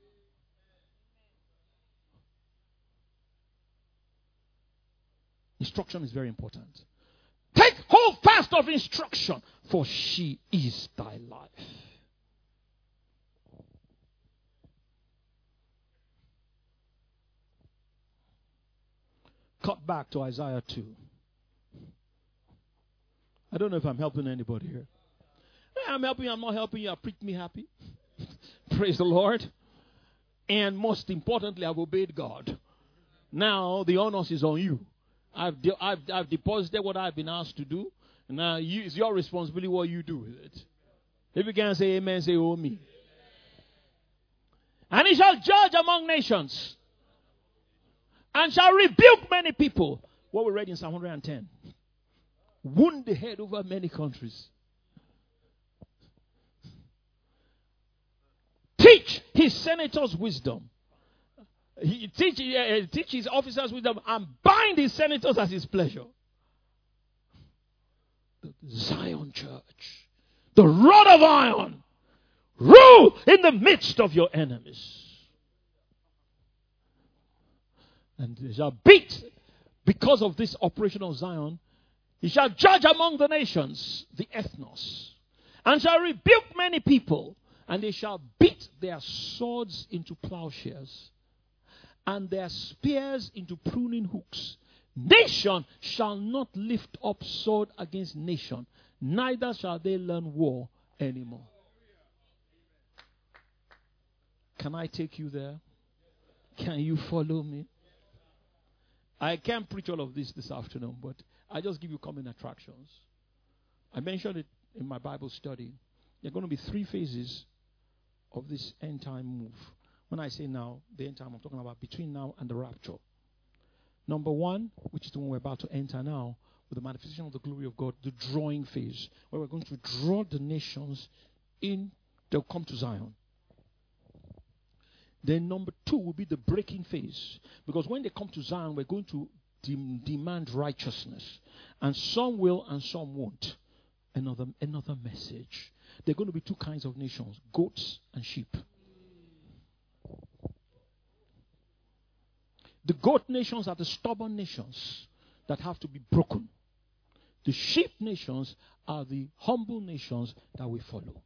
Speaker 1: Instruction is very important. Take hold fast of instruction, for she is thy life. Cut back to Isaiah 2. I don't know if I'm helping anybody here. I'm helping you, I'm not helping you. I preach me happy. Praise the Lord. And most importantly, I've obeyed God. Now the onus is on you. I've deposited what I've been asked to do. Now it's your responsibility what you do with it. If you can say amen, say oh me. And he shall judge among nations. And shall rebuke many people. What we read in Psalm 110. Wound the head over many countries. Teach his senators wisdom. He teach his officers wisdom and bind his senators as his pleasure. The Zion church, the rod of iron, rule in the midst of your enemies. And they shall beat, because of this operation of Zion, he shall judge among the nations, the ethnos, and shall rebuke many people, and they shall beat their swords into plowshares, and their spears into pruning hooks. Nation shall not lift up sword against nation, neither shall they learn war anymore. Can I take you there? Can you follow me? I can't preach all of this afternoon, but I just give you common attractions. I mentioned it in my Bible study. There are going to be 3 phases of this end time move. When I say now, the end time, I'm talking about between now and the rapture. Number 1, which is the one we're about to enter now, with the manifestation of the glory of God, the drawing phase, where we're going to draw the nations in, they'll come to Zion. Then number 2 will be the breaking phase. Because when they come to Zion, we're going to demand righteousness. And some will and some won't. Another message. There are going to be 2 kinds of nations, goats and sheep. The goat nations are the stubborn nations that have to be broken. The sheep nations are the humble nations that we follow.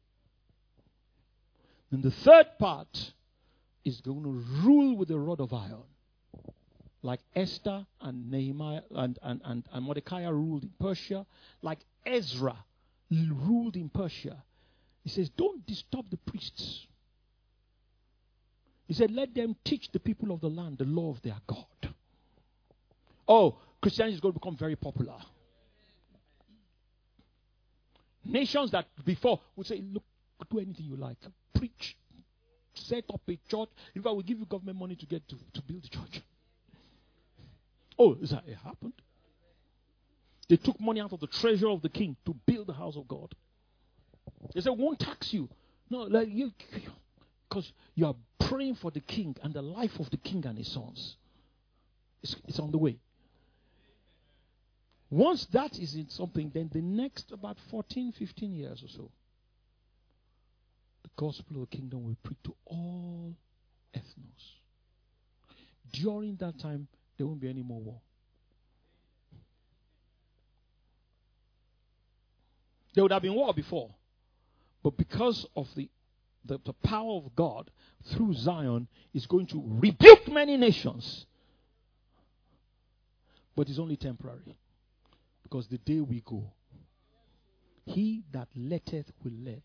Speaker 1: And the third part is going to rule with a rod of iron. Like Esther and Nehemiah and Mordecai ruled in Persia. Like Ezra ruled in Persia. He says, don't disturb the priests. He said, let them teach the people of the land the law of their God. Oh, Christianity is going to become very popular. Nations that before would say, look, do anything you like. Preach. Set up a church. In fact, we'll give you government money to get to build the church. Oh, is that it happened? They took money out of the treasure of the king to build the house of God. They said, won't tax you. No, like you, because you are praying for the king and the life of the king and his sons. It's on the way. Once that is in something, then the next about 14, 15 years or so, the gospel of the kingdom will preach to all ethnos. During that time, there won't be any more war. There would have been war before. But because of the power of God through Zion is going to rebuke many nations. But it's only temporary. Because the day we go, he that letteth will let.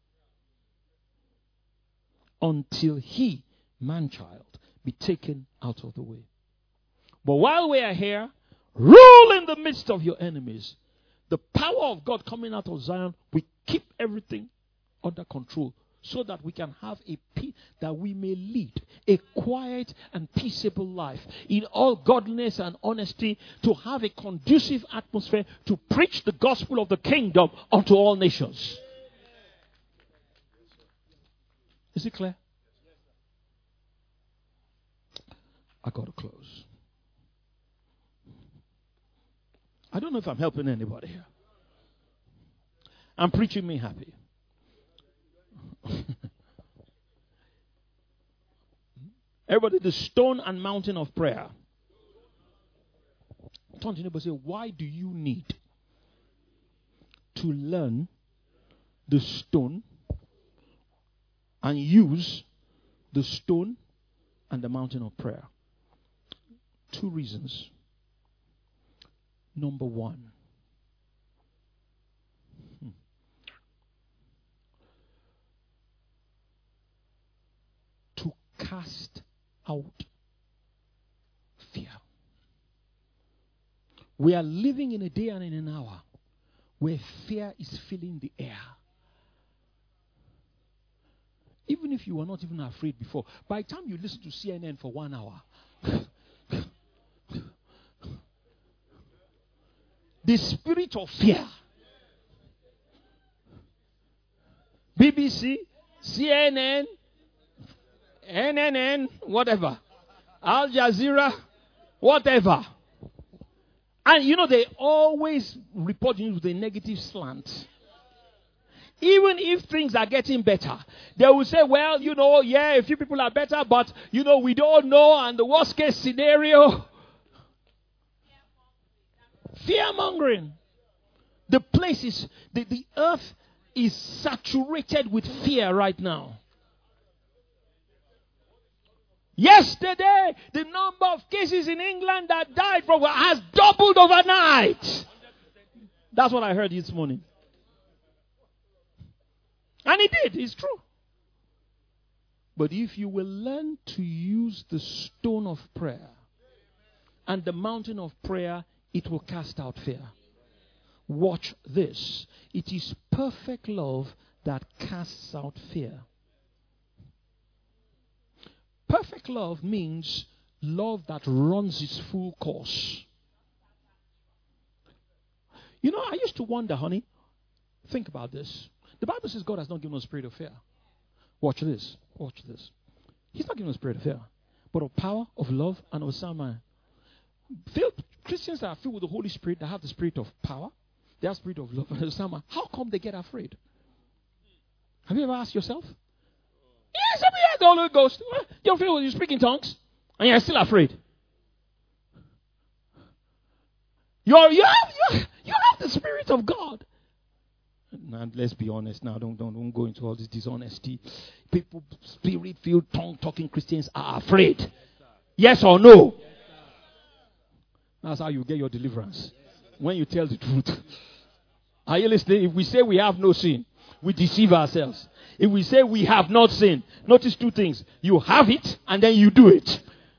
Speaker 1: Until he, man-child, be taken out of the way. But while we are here, rule in the midst of your enemies. The power of God coming out of Zion, we keep everything under control so that we can have a peace, that we may lead a quiet and peaceable life in all godliness and honesty, to have a conducive atmosphere to preach the gospel of the kingdom unto all nations. Is it clear? I got to close. I don't know if I'm helping anybody here. I'm preaching me happy. Everybody, the stone and mountain of prayer. Turn to your neighbor and say, why do you need to learn the stone and use the stone and the mountain of prayer? 2 reasons. Number 1. To cast out fear. We are living in a day and in an hour where fear is filling the air. Even if you were not even afraid before, by the time you listen to CNN for 1 hour, the spirit of fear. BBC, CNN, NNN, whatever. Al Jazeera, whatever. And you know, they always report you with a negative slant. Even if things are getting better, they will say, well, you know, yeah, a few people are better, but, you know, we don't know, and the worst case scenario. Fear-mongering. The place is, the earth is saturated with fear right now. Yesterday, the number of cases in England that died from has doubled overnight. That's what I heard this morning. And it did. It's true. But if you will learn to use the stone of prayer and the mountain of prayer, it will cast out fear. Watch this. It is perfect love that casts out fear. Perfect love means love that runs its full course. You know, I used to wonder, honey, think about this. The Bible says God has not given us a spirit of fear. Watch this. Watch this. He's not giving us a spirit of fear, but of power, of love, and of a sound mind. Christians that are filled with the Holy Spirit, that have the spirit of power, they have the spirit of love, and a sound mind. How come they get afraid? Have you ever asked yourself? Yes, we have the Holy Ghost. You feel you speak in tongues, and you're still afraid. You have the Spirit of God. Now, let's be honest now. Don't go into all this dishonesty. People, spirit-filled, tongue-talking Christians are afraid. Yes or no? That's how you get your deliverance. When you tell the truth. Are you listening? If we say we have no sin, we deceive ourselves. If we say we have not sinned, notice two things. You have it, and then you do it.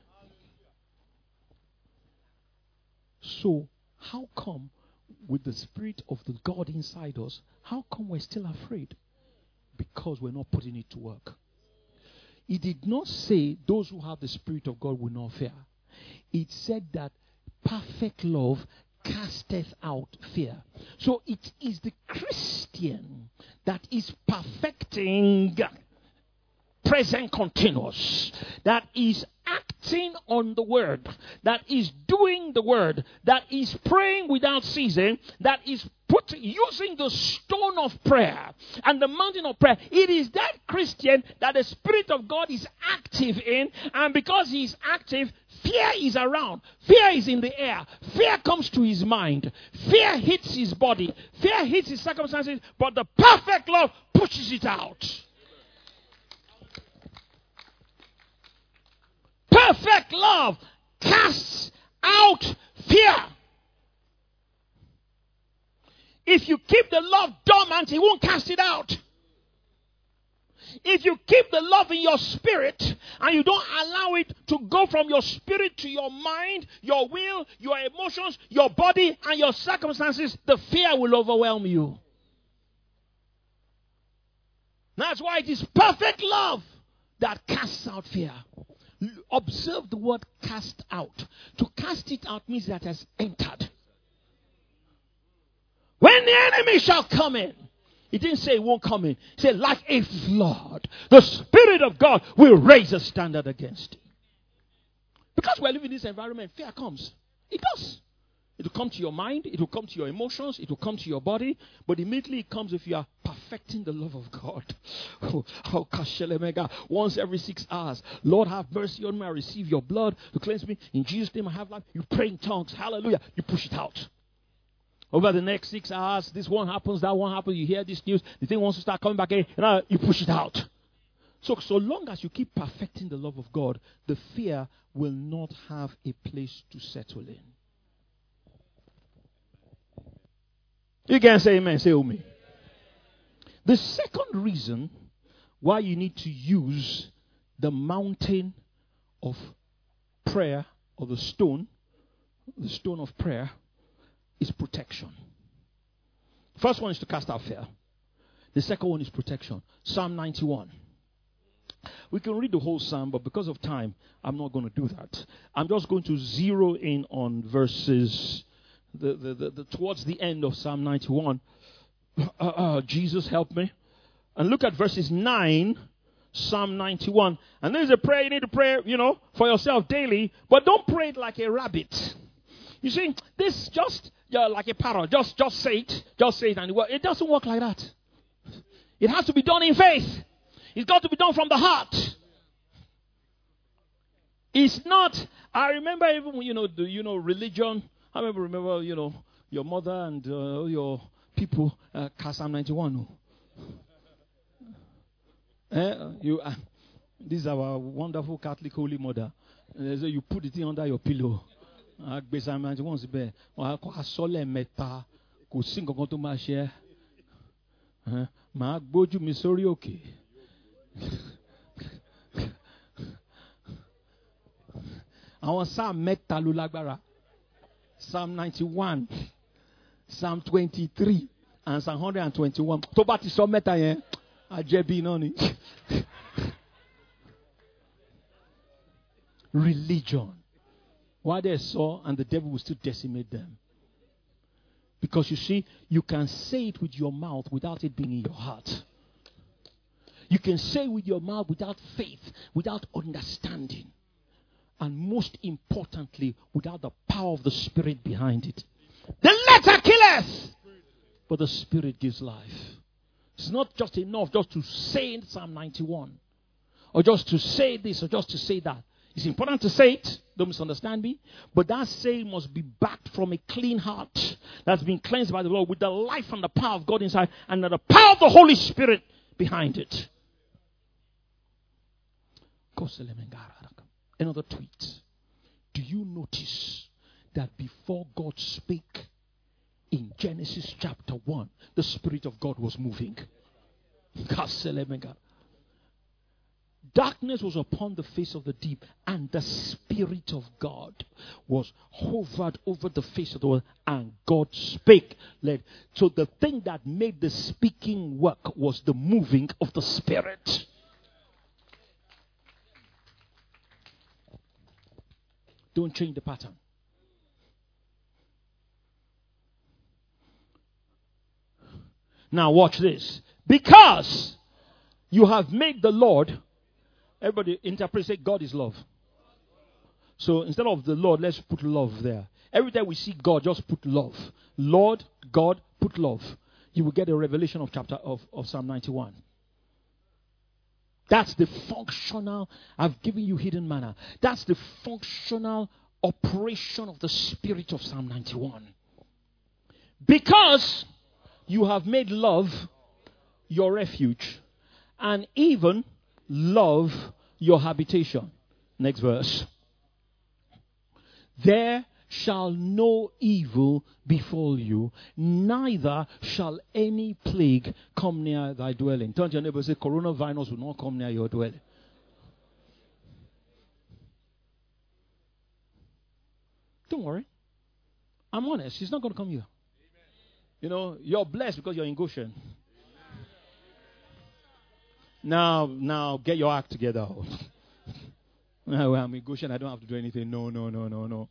Speaker 1: So, how come with the Spirit of the God inside us, how come we're still afraid? Because we're not putting it to work. It did not say those who have the Spirit of God will not fear. It said that perfect love casteth out fear. So it is the Christian that is perfecting present continuous, that is acting on the word, that is doing the word, that is praying without ceasing, that is using the stone of prayer and the mountain of prayer. It is that Christian that the Spirit of God is active in, and because he is active, fear is around. Fear is in the air. Fear comes to his mind. Fear hits his body. Fear hits his circumstances, but the perfect love pushes it out. Perfect love casts out fear. If you keep the love dormant, he won't cast it out. If you keep the love in your spirit and you don't allow it to go from your spirit to your mind, your will, your emotions, your body, and your circumstances, the fear will overwhelm you. That's why it is perfect love that casts out fear. Observe the word cast out. To cast it out means that it has entered. When the enemy shall come in, he didn't say it won't come in. He said, like a flood, the Spirit of God will raise a standard against it. Because we're living in this environment, fear comes. It does. It will come to your mind. It will come to your emotions. It will come to your body. But immediately it comes if you are perfecting the love of God. Once every 6 hours. Lord, have mercy on me. I receive your blood to cleanse me. In Jesus' name I have life. You pray in tongues. Hallelujah. You push it out. Over the next 6 hours, this one happens, that one happens. You hear this news. The thing wants to start coming back in. You push it out. So long as you keep perfecting the love of God, the fear will not have a place to settle in. You can say amen. Say me. The second reason why you need to use the mountain of prayer or the stone of prayer is protection. First one is to cast out fear. The second one is protection. Psalm 91. We can read the whole psalm, but because of time, I'm not going to do that. I'm just going to zero in on verses towards the end of Psalm 91. Jesus, help me. And look at verses 9, Psalm 91. And there's a prayer you need to pray, for yourself daily, but don't pray it like a rabbit. You see, this just like a parrot. Just say it. Just say it. And it doesn't work like that. It has to be done in faith. It's got to be done from the heart. It's not. I remember even religion. I remember your mother and your people. Psalm 91. This is our wonderful Catholic Holy Mother. So you put it under your pillow. Psalm 91 síbẹ̀. Asọ́lẹ̀ mẹ́ta kò sí nǹkan kan tó máa ṣe ẹ́. Màá gbójú mi sórí òkè. Àwọn Psalm mẹ́ta ló lágbára. Psalm 91, Psalm 23, and Psalm 121. Tó bá ti sọ mẹ́ta yẹn, àjẹbí náà ni. Religion. Why they saw, and the devil will still decimate them. Because you see, you can say it with your mouth without it being in your heart. You can say with your mouth without faith, without understanding. And most importantly, without the power of the Spirit behind it. The letter killeth, but the Spirit gives life. It's not just enough just to say in Psalm 91. Or just to say this, or just to say that. It's important to say it, don't misunderstand me. But that saying must be backed from a clean heart that's been cleansed by the Lord with the life and the power of God inside and the power of the Holy Spirit behind it. Another tweet. Do you notice that before God spake in Genesis chapter 1, the Spirit of God was moving? Darkness was upon the face of the deep, and the Spirit of God was hovered over the face of the world, and God spake. So the thing that made the speaking work was the moving of the Spirit. Don't change the pattern. Now watch this. Because you have made the Lord... Everybody interpret, say God is love. So instead of the Lord, let's put love there. Every time we see God, just put love. Lord, God, put love. You will get a revelation of Psalm 91. That's the functional, I've given you hidden manna. That's the functional operation of the Spirit of Psalm 91. Because you have made love your refuge, and even love your habitation. Next verse. There shall no evil befall you, neither shall any plague come near thy dwelling. Turn to your neighbor and say, coronavirus will not come near your dwelling. Don't worry. I'm honest. It's not going to come here. You're blessed because you're in Goshen. Now get your act together. Well, I'm in Goshen. I don't have to do anything. No.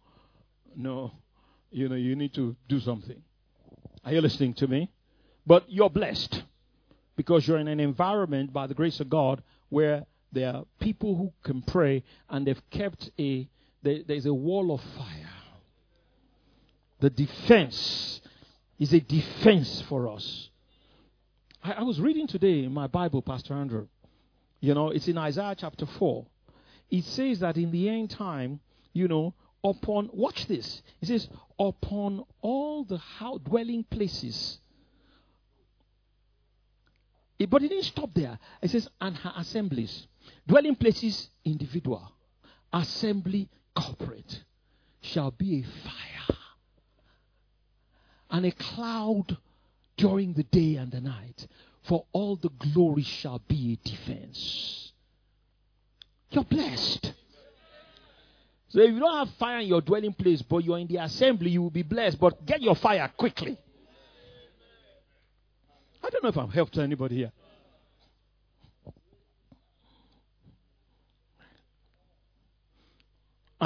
Speaker 1: You need to do something. Are you listening to me? But you're blessed because you're in an environment by the grace of God where there are people who can pray, and they've kept there's a wall of fire. The defense is a defense for us. I was reading today in my Bible, Pastor Andrew. It's in Isaiah chapter 4. It says that in the end time, watch this. It says, upon all the dwelling places. But it didn't stop there. It says, and her assemblies. Dwelling places, individual. Assembly, corporate. Shall be a fire. And a cloud during the day and the night, for all the glory shall be a defense. You're blessed. So if you don't have fire in your dwelling place, but you're in the assembly, you will be blessed. But get your fire quickly. I don't know if I've helped anybody here.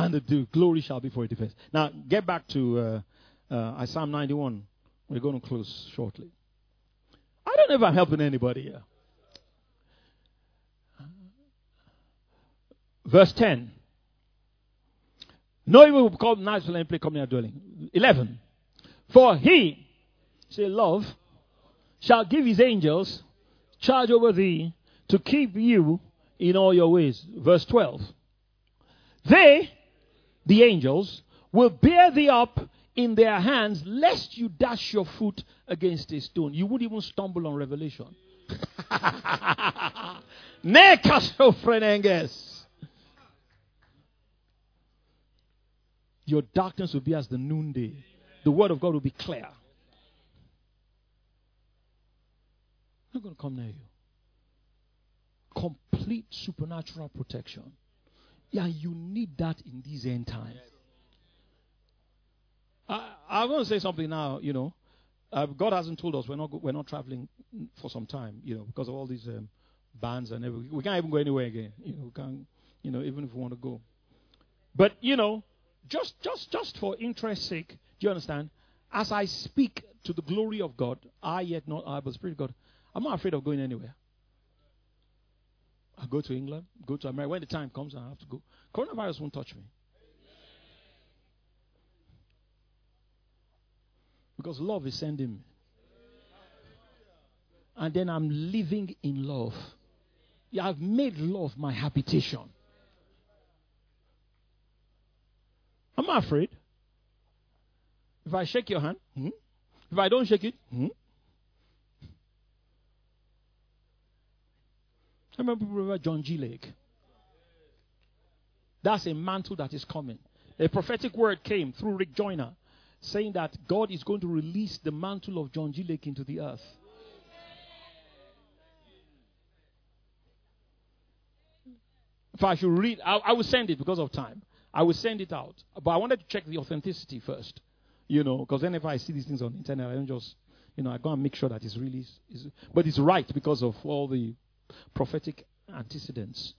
Speaker 1: and the dew. Glory shall be for a defense. Now, get back to Psalm 91. We're going to close shortly. I don't know if I'm helping anybody here. Verse 10. No evil will come nice to play coming and dwelling. 11. For he, say love, shall give his angels charge over thee to keep you in all your ways. Verse 12. They, the angels, will bear thee up in their hands, lest you dash your foot against a stone. You wouldn't even stumble on Revelation. Your darkness will be as the noonday. The word of God will be clear. I'm not going to come near you. Complete supernatural protection. Yeah, you need that in these end times. I'm going to say something now, God hasn't told us we're not traveling for some time, because of all these bans and everything. We can't even go anywhere again. We can't, even if we want to go. But, just for interest's sake, do you understand? As I speak to the glory of God, I yet not I, but Spirit of God, I'm not afraid of going anywhere. I'll go to England, go to America. When the time comes, I have to go. Coronavirus won't touch me. Because love is sending me. And then I'm living in love. Yeah, I've made love my habitation. I'm not afraid. If I shake your hand, if I don't shake it, I remember John G. Lake. That's a mantle that is coming. A prophetic word came through Rick Joyner saying that God is going to release the mantle of John G. Lake into the earth. If I should read, I will send it because of time. I will send it out. But I wanted to check the authenticity first. Because then if I see these things on the internet, I don't just, I go and make sure that it's really, but it's right because of all the prophetic antecedents.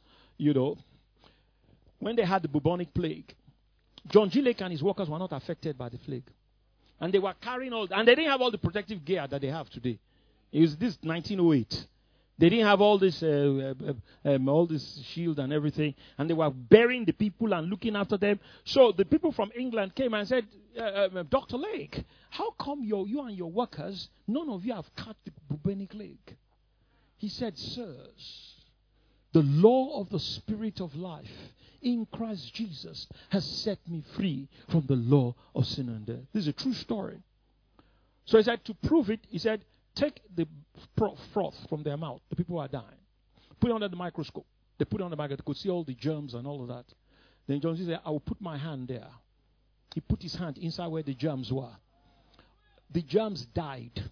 Speaker 1: When they had the bubonic plague, John G. Lake and his workers were not affected by the plague. And they were carrying and they didn't have all the protective gear that they have today. It was this 1908. They didn't have all this shield and everything. And they were burying the people and looking after them. So the people from England came and said, Dr. Lake, how come you and your workers, none of you have caught the bubonic plague? He said, sirs, the law of the Spirit of life in Christ Jesus has set me free from the law of sin and death. This is a true story. So he said, to prove it, he said, take the froth from their mouth. The people are dying. Put it under the microscope. They put it on the microscope. They could see all the germs and all of that. Then John said, I will put my hand there. He put his hand inside where the germs were. The germs died.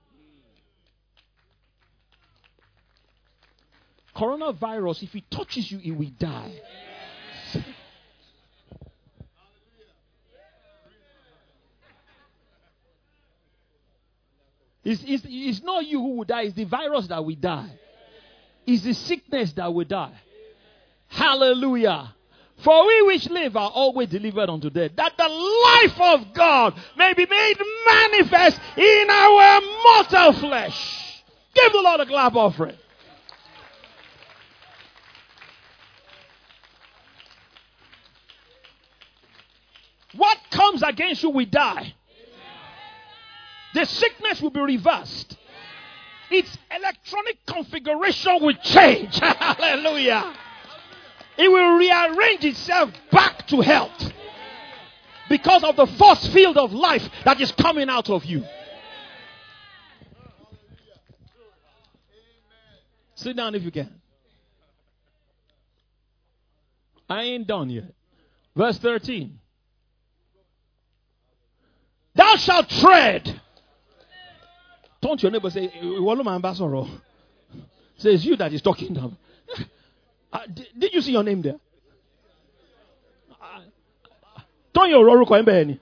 Speaker 1: Coronavirus, if it touches you, it will die. It's not you who will die. It's the virus that will die. It's the sickness that will die. Hallelujah. For we which live are always delivered unto death, that the life of God may be made manifest in our mortal flesh. Give the Lord a clap offering. What comes against you will die. The sickness will be reversed. Its electronic configuration will change. Hallelujah. It will rearrange itself back to health because of the force field of life that is coming out of you. Sit down if you can. I ain't done yet. Verse 13. Thou shalt tread. Turn to your neighbor and say, say, it's you that is talking now. Did you see your name there? Turn your Roruko Mbeni.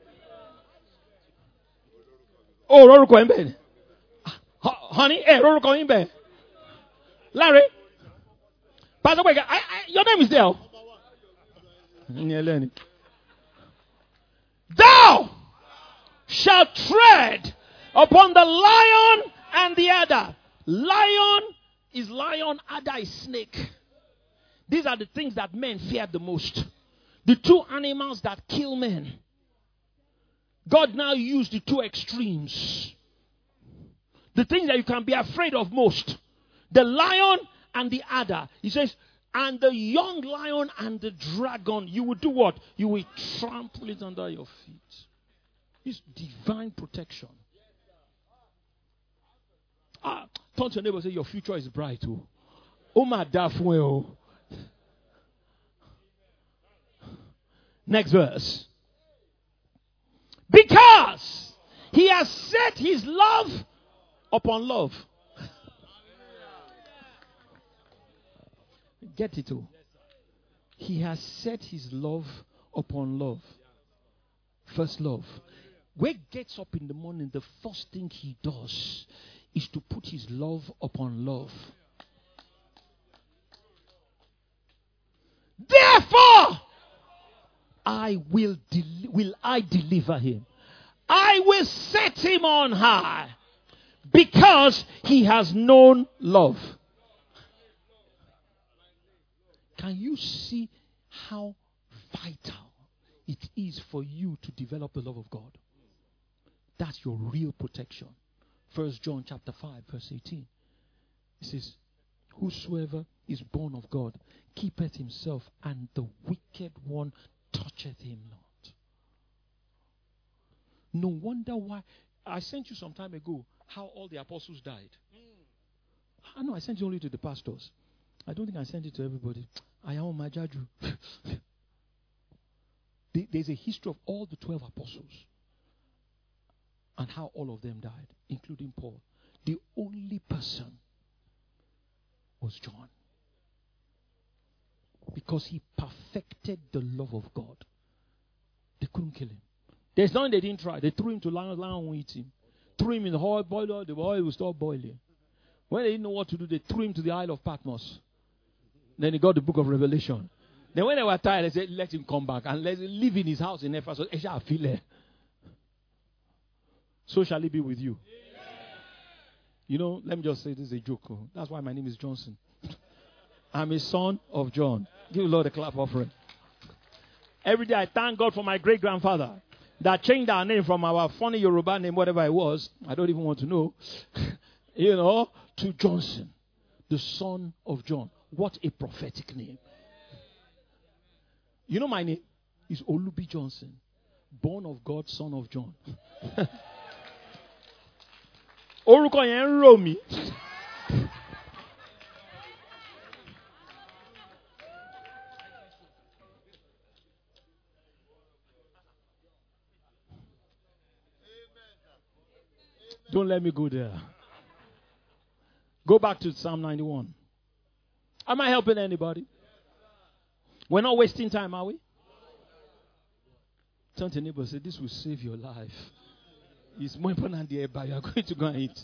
Speaker 1: Oh, Roruko Mbeni. Honey, Roruko Mbeni. Larry. Pastor Wega, your name is there. Thou shalt tread upon the lion and the adder. Lion is lion, adder is snake. These are the things that men fear the most. The two animals that kill men. God now used the two extremes. The things that you can be afraid of most. The lion and the adder. He says, and the young lion and the dragon, you will do what? You will trample it under your feet. It's divine protection. Turn to your neighbor and say, your future is bright. Next verse. Because he has set his love upon love. Get it all. He has set his love upon love. First love. When he gets up in the morning, the first thing he does is to put his love upon love. Therefore, will I deliver him. I will set him on high because he has known love. Can you see how vital it is for you to develop the love of God? That's your real protection. 1 John chapter 5 verse 18. It says, whosoever is born of God keepeth himself, and the wicked one toucheth him not. No wonder why. I sent you some time ago how all the apostles died. I know I sent it only to the pastors. I don't think I sent it to everybody. I am Majaju. There's a history of all the 12 apostles and how all of them died, including Paul. The only person was John. Because he perfected the love of God. They couldn't kill him. There's nothing they didn't try. They threw him to lion won't eat him. Threw him in the hot boiler, the oil will stop boiling. When they didn't know what to do, they threw him to the Isle of Patmos. Then he got the book of Revelation. Then when they were tired, they said, let him come back and let him live in his house in Ephesus. So shall it be with you. You know, let me just say this is a joke. That's why my name is Johnson. I'm a son of John. Give the Lord a clap offering. Every day I thank God for my great-grandfather that changed our name from our funny Yoruba name, whatever it was. I don't even want to know. To Johnson, the son of John. What a prophetic name. You know my name is Olubi Johnson. Born of God, son of John. Orúkọ yẹn ń rò mí. Don't let me go there. Go back to Psalm 91. Am I helping anybody? We're not wasting time, are we? Turn to your neighbor and say, this will save your life. It's more important than the air, you are going to go and eat.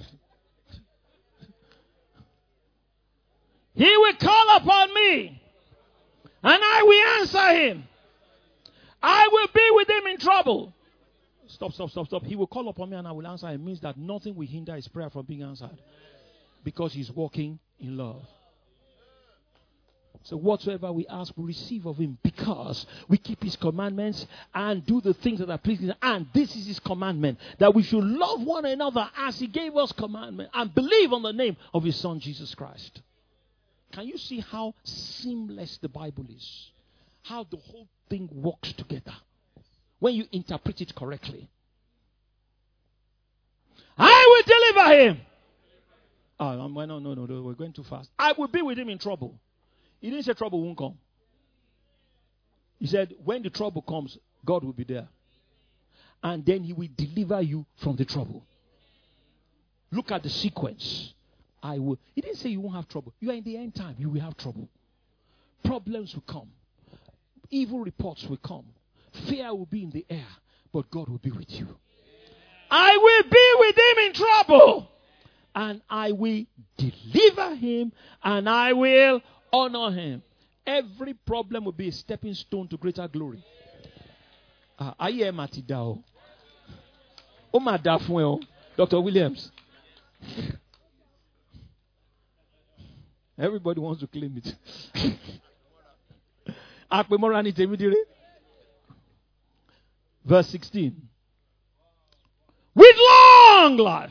Speaker 1: He will call upon me, and I will answer him. I will be with him in trouble. Stop. He will call upon me and I will answer. It means that nothing will hinder his prayer from being answered. Because he's walking in love. So whatsoever we ask, we receive of him, because we keep his commandments and do the things that are pleasing. And this is his commandment, that we should love one another as he gave us commandment, and believe on the name of his son Jesus Christ. Can you see how seamless the Bible is? How the whole thing works together when you interpret it correctly. I will deliver him. No, we're going too fast. I will be with him in trouble. He didn't say trouble won't come. He said when the trouble comes, God will be there. And then he will deliver you from the trouble. Look at the sequence. He didn't say you won't have trouble. You are in the end time. You will have trouble. Problems will come. Evil reports will come. Fear will be in the air. But God will be with you. I will be with him in trouble. And I will deliver him. And I will honor him. every problem will be a stepping stone to greater glory. I am Matidao. Oh, my Dafuel, Dr. Williams. Everybody wants to claim it. Verse 16. With long life.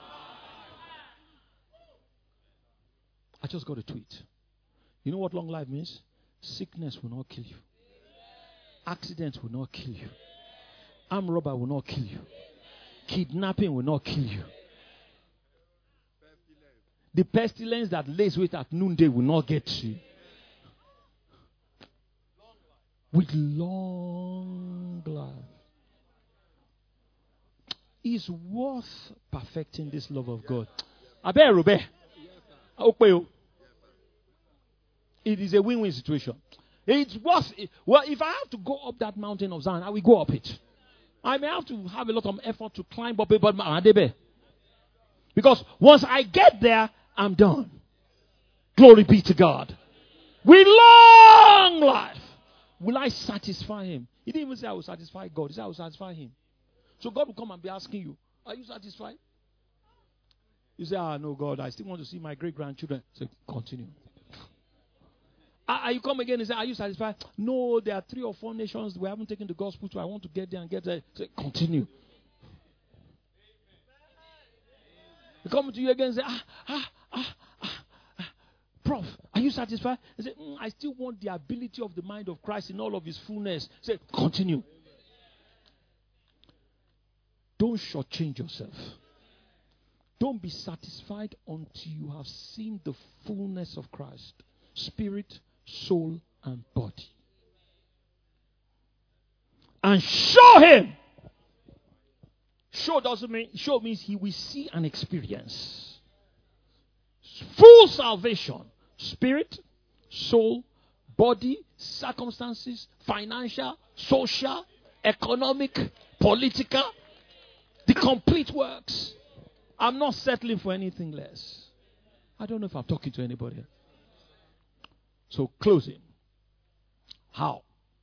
Speaker 1: I just got a tweet. You know what long life means? Sickness will not kill you. Accidents will not kill you. Armed robber will not kill you. Kidnapping will not kill you. The pestilence that lays wait at noonday will not get you. With long life. It's worth perfecting this love of God. It is a win-win situation. It's worth it. Well, if I have to go up that mountain of Zion, I will go up it. I may have to have a lot of effort to climb up it, but because once I get there, I'm done. Glory be to God. With long life, will I satisfy him? He didn't even say I will satisfy God. He said I will satisfy him. So God will come and be asking you, are you satisfied? You say, no, God, I still want to see my great-grandchildren. So continue. You come again and say, are you satisfied? No, there are 3 or 4 nations we haven't taken the gospel to. I want to get there and get there. Say, continue. He come to you again and say, Prof, are you satisfied? He say, I still want the ability of the mind of Christ in all of his fullness. Say, continue. Don't shortchange yourself. Don't be satisfied until you have seen the fullness of Christ. Spirit, soul, and body. And show him. Show means he will see and experience. Full salvation. Spirit, soul, body, circumstances, financial, social, economic, political. The complete works. I'm not settling for anything less. I don't know if I'm talking to anybody. So, closing. How?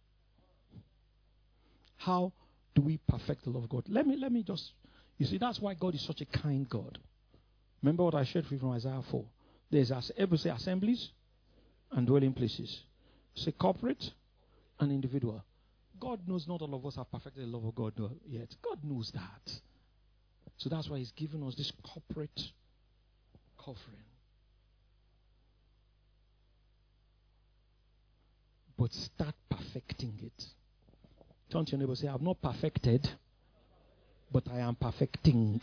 Speaker 1: How do we perfect the love of God? Let me just, you see, that's why God is such a kind God. Remember what I shared with you from Isaiah 4. There's assemblies and dwelling places. Say corporate and individual. God knows not all of us have perfected the love of God yet. God knows that. So that's why he's given us this corporate covering. But start perfecting it. Turn to your neighbor and say, I have not perfected, but I am perfecting.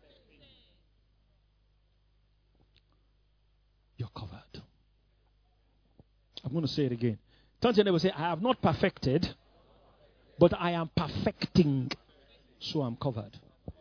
Speaker 1: You're covered. I'm going to say it again. Turn to your neighbor and say, I have not perfected, but I am perfecting. So I'm covered.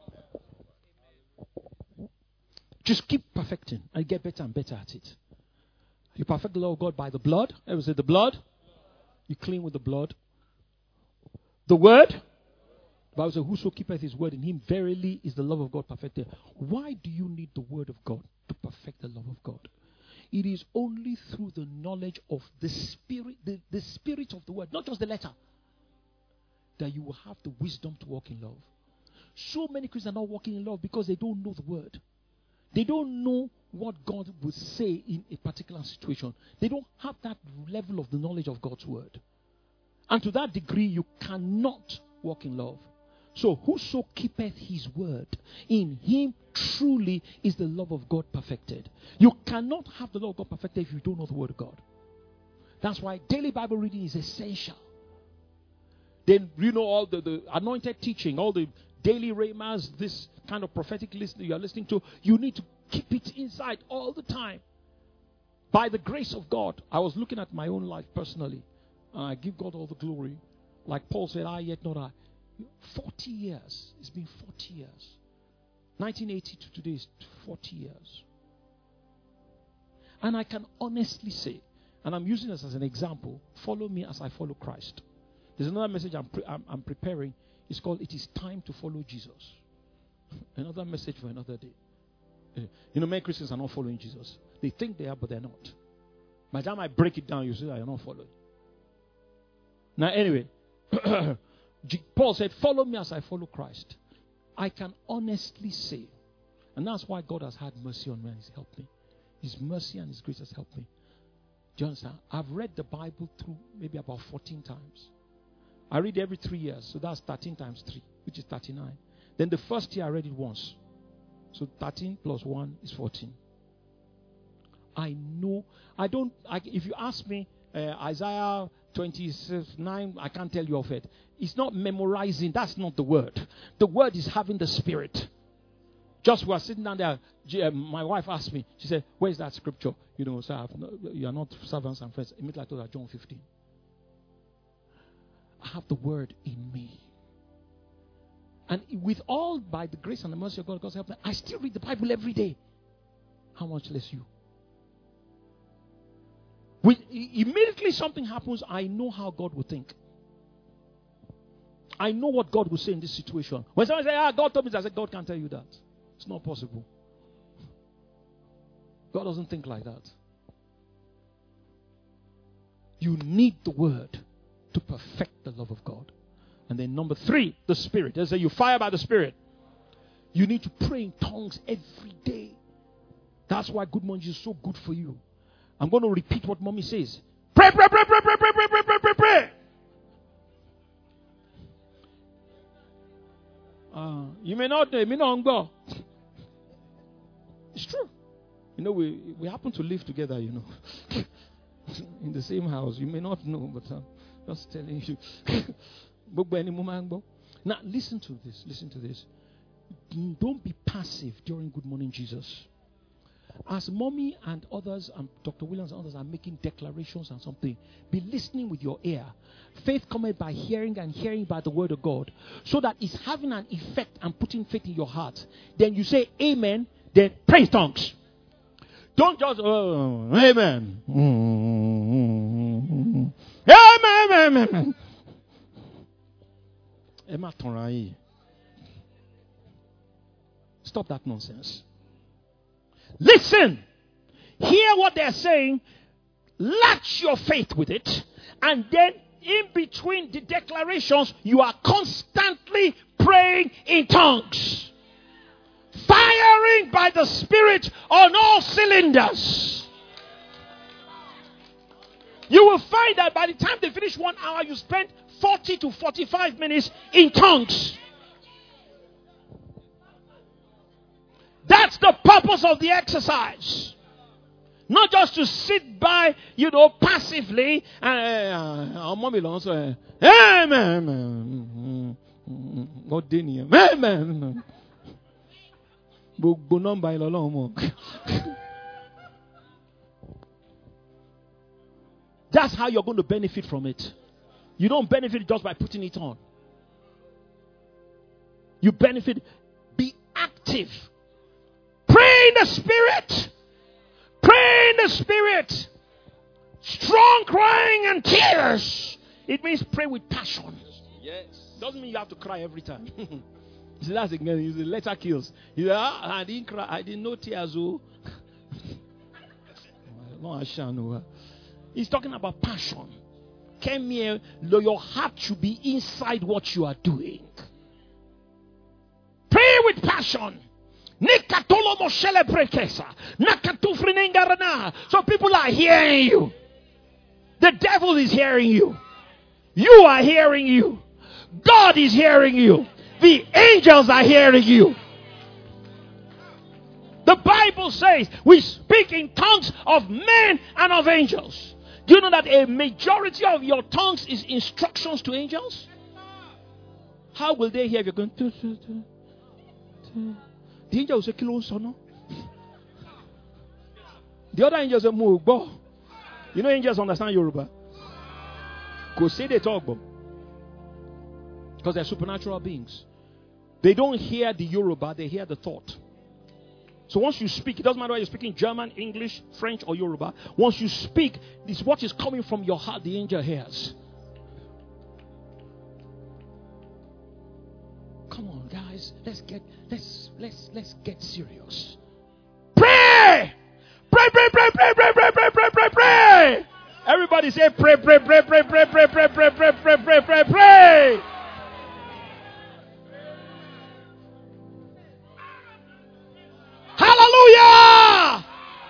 Speaker 1: Just keep perfecting and get better and better at it. You perfect the love of God by the blood. Everyone say the blood. You clean with the blood. The word. The Bible says, whoso keepeth his word in him, verily is the love of God perfected. Why do you need the word of God to perfect the love of God? It is only through the knowledge of the spirit, the spirit of the word, not just the letter, that you will have the wisdom to walk in love. So many Christians are not walking in love because they don't know the word. They don't know what God will say in a particular situation. They don't have that level of the knowledge of God's word. And to that degree, you cannot walk in love. So, whoso keepeth his word, in him truly is the love of God perfected. You cannot have the love of God perfected if you don't know the word of God. That's why daily Bible reading is essential. Then, all the anointed teaching, all the daily rhemas, this kind of prophetic listening you are listening to, you need to keep it inside all the time. By the grace of God, I was looking at my own life personally. And I give God all the glory. Like Paul said, I yet not I. 40 years. It's been 40 years. 1980 to today is 40 years. And I can honestly say, and I'm using this as an example, follow me as I follow Christ. There's another message I'm preparing. It's called, It is Time to Follow Jesus. Another message for another day. Many Christians are not following Jesus. They think they are, but they're not. By the time I break it down, you see that you're not following. Now, anyway, Paul said, follow me as I follow Christ. I can honestly say, and that's why God has had mercy on me and He's helped me. His mercy and His grace has helped me. Do you understand? I've read the Bible through maybe about 14 times. I read every 3 years, so that's 13 times 3, which is 39. Then the first year I read it once. So 13 plus 1 is 14. I know. If you ask me, Isaiah 29, I can't tell you of it. It's not memorizing. That's not the word. The word is having the Spirit. Just we are sitting down there. My wife asked me. She said, "Where is that scripture?" So you are not servants and friends. Immediately I told her John 15. I have the word in me. And with all, by the grace and the mercy of God, God's help me, I still read the Bible every day. How much less you? Immediately something happens, I know how God will think. I know what God will say in this situation. When someone says, God told me, I said, God can't tell you that. It's not possible. God doesn't think like that. You need the word to perfect the love of God. And then number 3, the Spirit. They say you fire by the Spirit. You need to pray in tongues every day. That's why Good Morning is so good for you. I'm going to repeat what Mommy says. Pray, pray, pray, pray, pray, pray, pray, pray, pray, pray, pray. You may not go. It's true. We happen to live together, in the same house. You may not know, but I'm just telling you. Now, listen to this. Listen to this. Don't be passive during Good Morning Jesus. As Mommy and others, and Dr. Williams and others are making declarations and something, be listening with your ear. Faith cometh by hearing, and hearing by the word of God. So that it's having an effect and putting faith in your heart. Then you say amen, then pray in tongues. Don't just, amen. Amen. Amen. Stop that nonsense. Listen. Hear what they're saying. Latch your faith with it. And then in between the declarations, you are constantly praying in tongues. Firing by the Spirit on all cylinders. You will find that by the time they finish 1 hour, you spend 40 to 45 minutes in tongues. That's the purpose of the exercise. Not just to sit by, passively. Amen. Amen. That's how you're going to benefit from it. You don't benefit just by putting it on. You benefit. Be active. Pray in the Spirit. Pray in the Spirit. Strong crying and tears. It means pray with passion.
Speaker 2: Yes.
Speaker 1: Doesn't mean you have to cry every time. See, that's again, the letter kills. You say, I didn't cry. I didn't know tears. He's talking about passion. Come here, your heart should be inside what you are doing. Pray with passion. So people are hearing you. The devil is hearing you. You are hearing you. God is hearing you. The angels are hearing you. The Bible says we speak in tongues of men and of angels. Do you know that a majority of your tongues is instructions to angels? How will they hear if you're going to? The angel will say, "Kilo sono." The other angels say, "Mugbo." You know, angels understand Yoruba. Because say they talk, because they're supernatural beings. They don't hear the Yoruba, they hear the thought. So once you speak, it doesn't matter whether you're speaking German, English, French, or Yoruba. Once you speak, it's what is coming from your heart the angel hears. Come on, guys, let's get serious. Pray! Pray, pray, pray, pray, pray, pray, pray, pray, pray, pray! Everybody say pray, pray, pray, pray, pray, pray, pray, pray, pray, pray, pray, pray, pray. Hallelujah!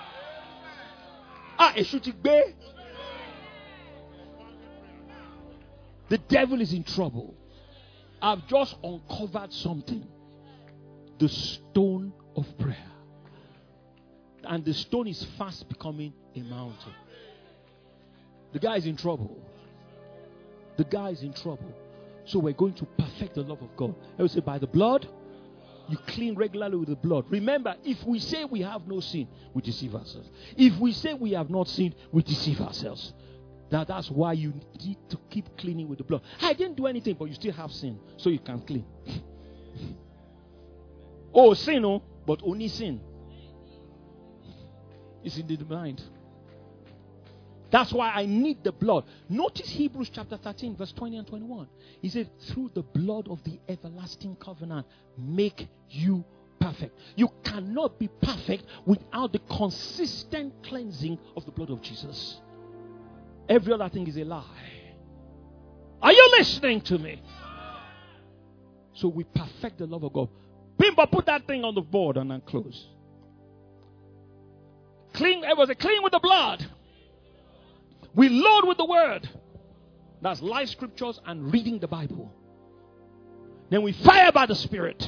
Speaker 1: The devil is in trouble. I've just uncovered something. The stone of prayer. And the stone is fast becoming a mountain. The guy is in trouble. The guy is in trouble. So we're going to perfect the love of God. I will say by the blood. You clean regularly with the blood. Remember, if we say we have no sin, we deceive ourselves. If we say we have not sinned, we deceive ourselves. That's why you need to keep cleaning with the blood. I didn't do anything, but you still have sin, so you can clean. Oh, sin, no, but only sin. It's in the mind. That's why I need the blood. Notice Hebrews chapter 13, verse 20 and 21. He said, through the blood of the everlasting covenant, make you perfect. You cannot be perfect without the consistent cleansing of the blood of Jesus. Every other thing is a lie. Are you listening to me? So we perfect the love of God. Bimbo, put that thing on the board and then close. Clean, it was a clean with the blood. We load with the word. That's life scriptures and reading the Bible. Then we fire by the Spirit.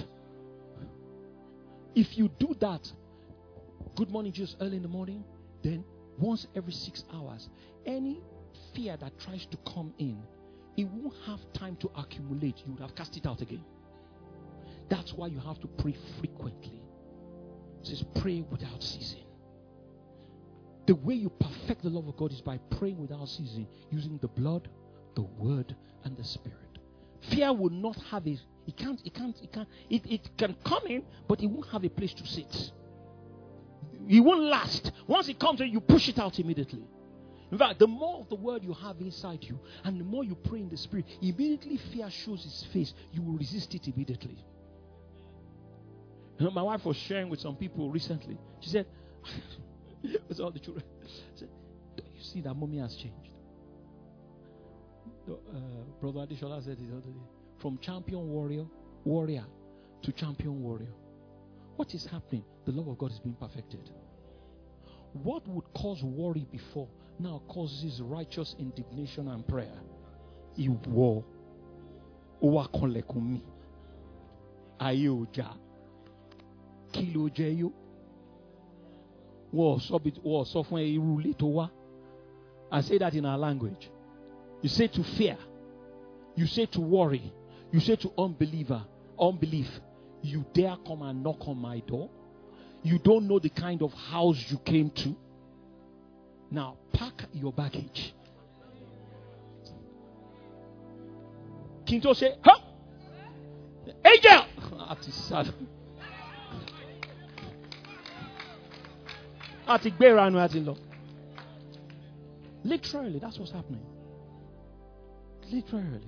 Speaker 1: If you do that, good morning just early in the morning, then once every 6 hours, any fear that tries to come in, it won't have time to accumulate. You would have cast it out again. That's why you have to pray frequently. It says pray without ceasing. The way you perfect the love of God is by praying without ceasing, using the blood, the word, and the Spirit. Fear will not have it can come in, but it won't have a place to sit. It won't last. Once it comes in, you push it out immediately. In fact, the more of the word you have inside you, and the more you pray in the Spirit, immediately fear shows its face. You will resist it immediately. You know, my wife was sharing with some people recently. She said, with all the children, said, don't you see that mommy has changed? Brother Adishola said it the other day. From champion warrior to champion warrior. What is happening? The love of God is being perfected. What would cause worry before now causes righteous indignation and prayer. Iwo owa konlekun mi aye oja kilo jeyo wo so fun iru le to wa. I say that in our language. You say to fear, you say to worry, you say to unbelief, you dare come and knock on my door. You don't know the kind of house you came to. Now pack your baggage. Kinto say, huh? Angel! That is sad. Literally, that's what's happening. Literally.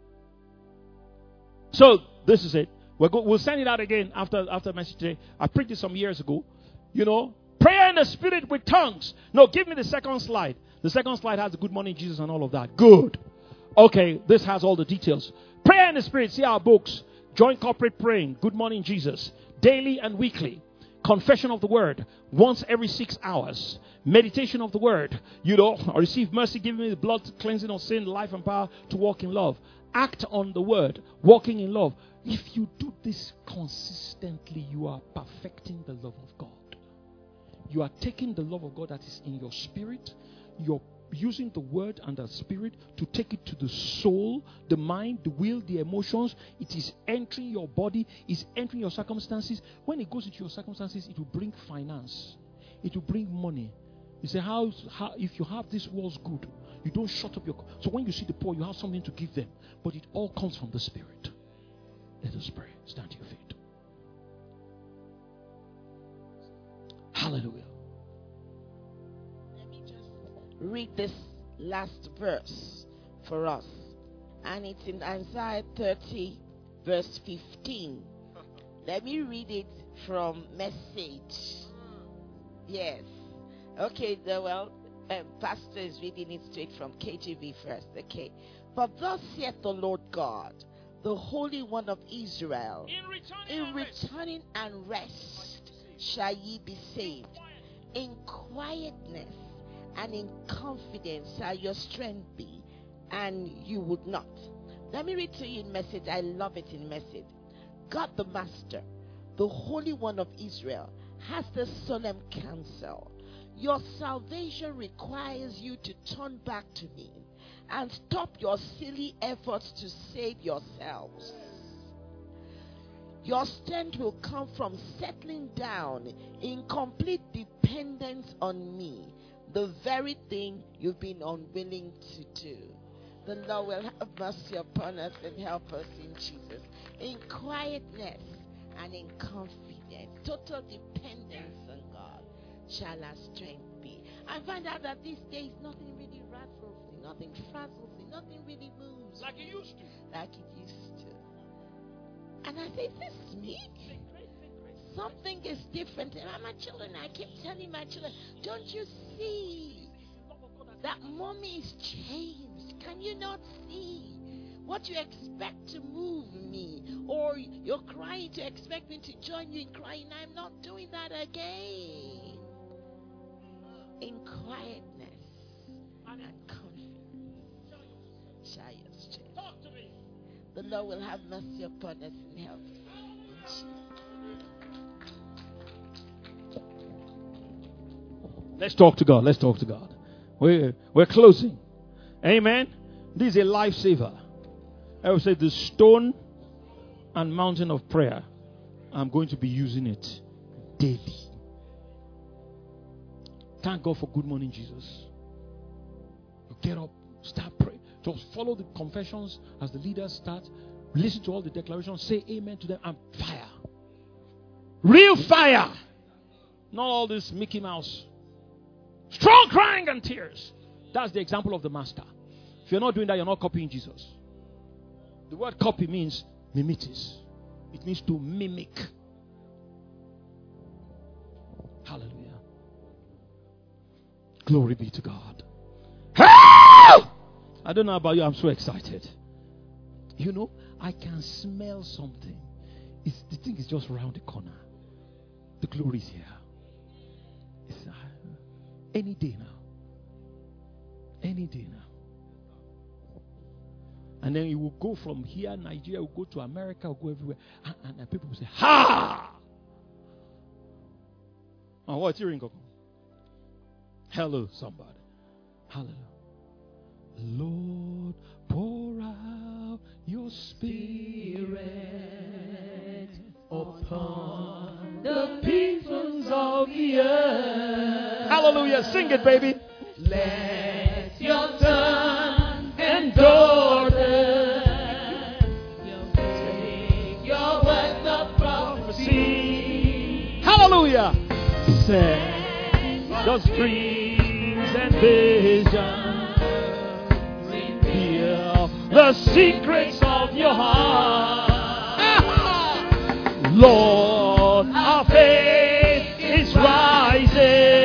Speaker 1: So, this is it. We'll send it out again after message today. I preached it some years ago. You know, prayer in the Spirit with tongues. No, give me the second slide. The second slide has the good morning Jesus and all of that. Good. Okay, this has all the details. Prayer in the Spirit. See our books. Joint corporate praying. Good morning Jesus. Daily and weekly. Confession of the word. Once every 6 hours. Meditation of the word. You know, receive mercy, give me the blood cleansing of sin, life and power to walk in love. Act on the word. Walking in love. If you do this consistently, you are perfecting the love of God. You are taking the love of God that is in your spirit. You're using the word and the spirit to take it to the soul, the mind, the will, the emotions. It is entering your body, it's entering your circumstances. When it goes into your circumstances, it will bring finance. It will bring money. You say, how if you have this world's good, you don't shut up your... So when you see the poor, you have something to give them. But it all comes from the Spirit. Let us pray. Stand to your feet. Hallelujah.
Speaker 2: Let me just read this last verse for us. And it's in Isaiah 30, verse 15. Let me read it from Message. Yes. Okay, Pastor is reading it straight from KJV first. Okay. For thus saith the Lord God, the Holy One of Israel, in returning and rest shall ye be saved. In quietness and in confidence shall your strength be, and you would not. Let me read to you in Message. I love it in Message. God the Master, the Holy One of Israel, has the solemn counsel. Your salvation requires you to turn back to me and stop your silly efforts to save yourselves. Your strength will come from settling down in complete dependence on me, the very thing you've been unwilling to do. The Lord will have mercy upon us and help us in Jesus. In quietness and in confidence, total dependence on God shall our strength be. I find out that these days nothing really rattles me, nothing frazzles me, nothing really moves
Speaker 1: like it used to.
Speaker 2: Like it used to. And I say, is this me? Something is different. And my children, I keep telling my children, don't you see that mommy is changed? Can you not see? What you expect to move me, or you're crying to expect me to join you in crying. I'm not doing that again. In quietness and confidence shall your strength. Talk to me. The Lord will have mercy upon us and help us.
Speaker 1: Let's talk to God. Let's talk to God. We're closing. Amen. This is a lifesaver. I would say the stone and mountain of prayer. I'm going to be using it daily. Thank God for Good Morning Jesus. You get up, start praying. Just follow the confessions as the leaders start. Listen to all the declarations. Say amen to them and fire. Real fire. Not all this Mickey Mouse. Strong crying and tears. That's the example of the master. If you're not doing that, you're not copying Jesus. The word copy means mimesis. It means to mimic. Hallelujah. Glory be to God. I don't know about you, I'm so excited. You know, I can smell something. The thing is just around the corner. The glory is here. It's any day now. Any day now. And then you will go from here, Nigeria, will go to America, will go everywhere. And people will say, ha! Oh, what's your ring? Hello, somebody. Hallelujah. Lord, pour out your spirit upon the peoples of the earth. Hallelujah. Sing it, baby. Let your sons and daughters take your words of prophecy. Hallelujah. Send those dreams and visions. Reveal the secrets of your heart. Lord, our faith is rising.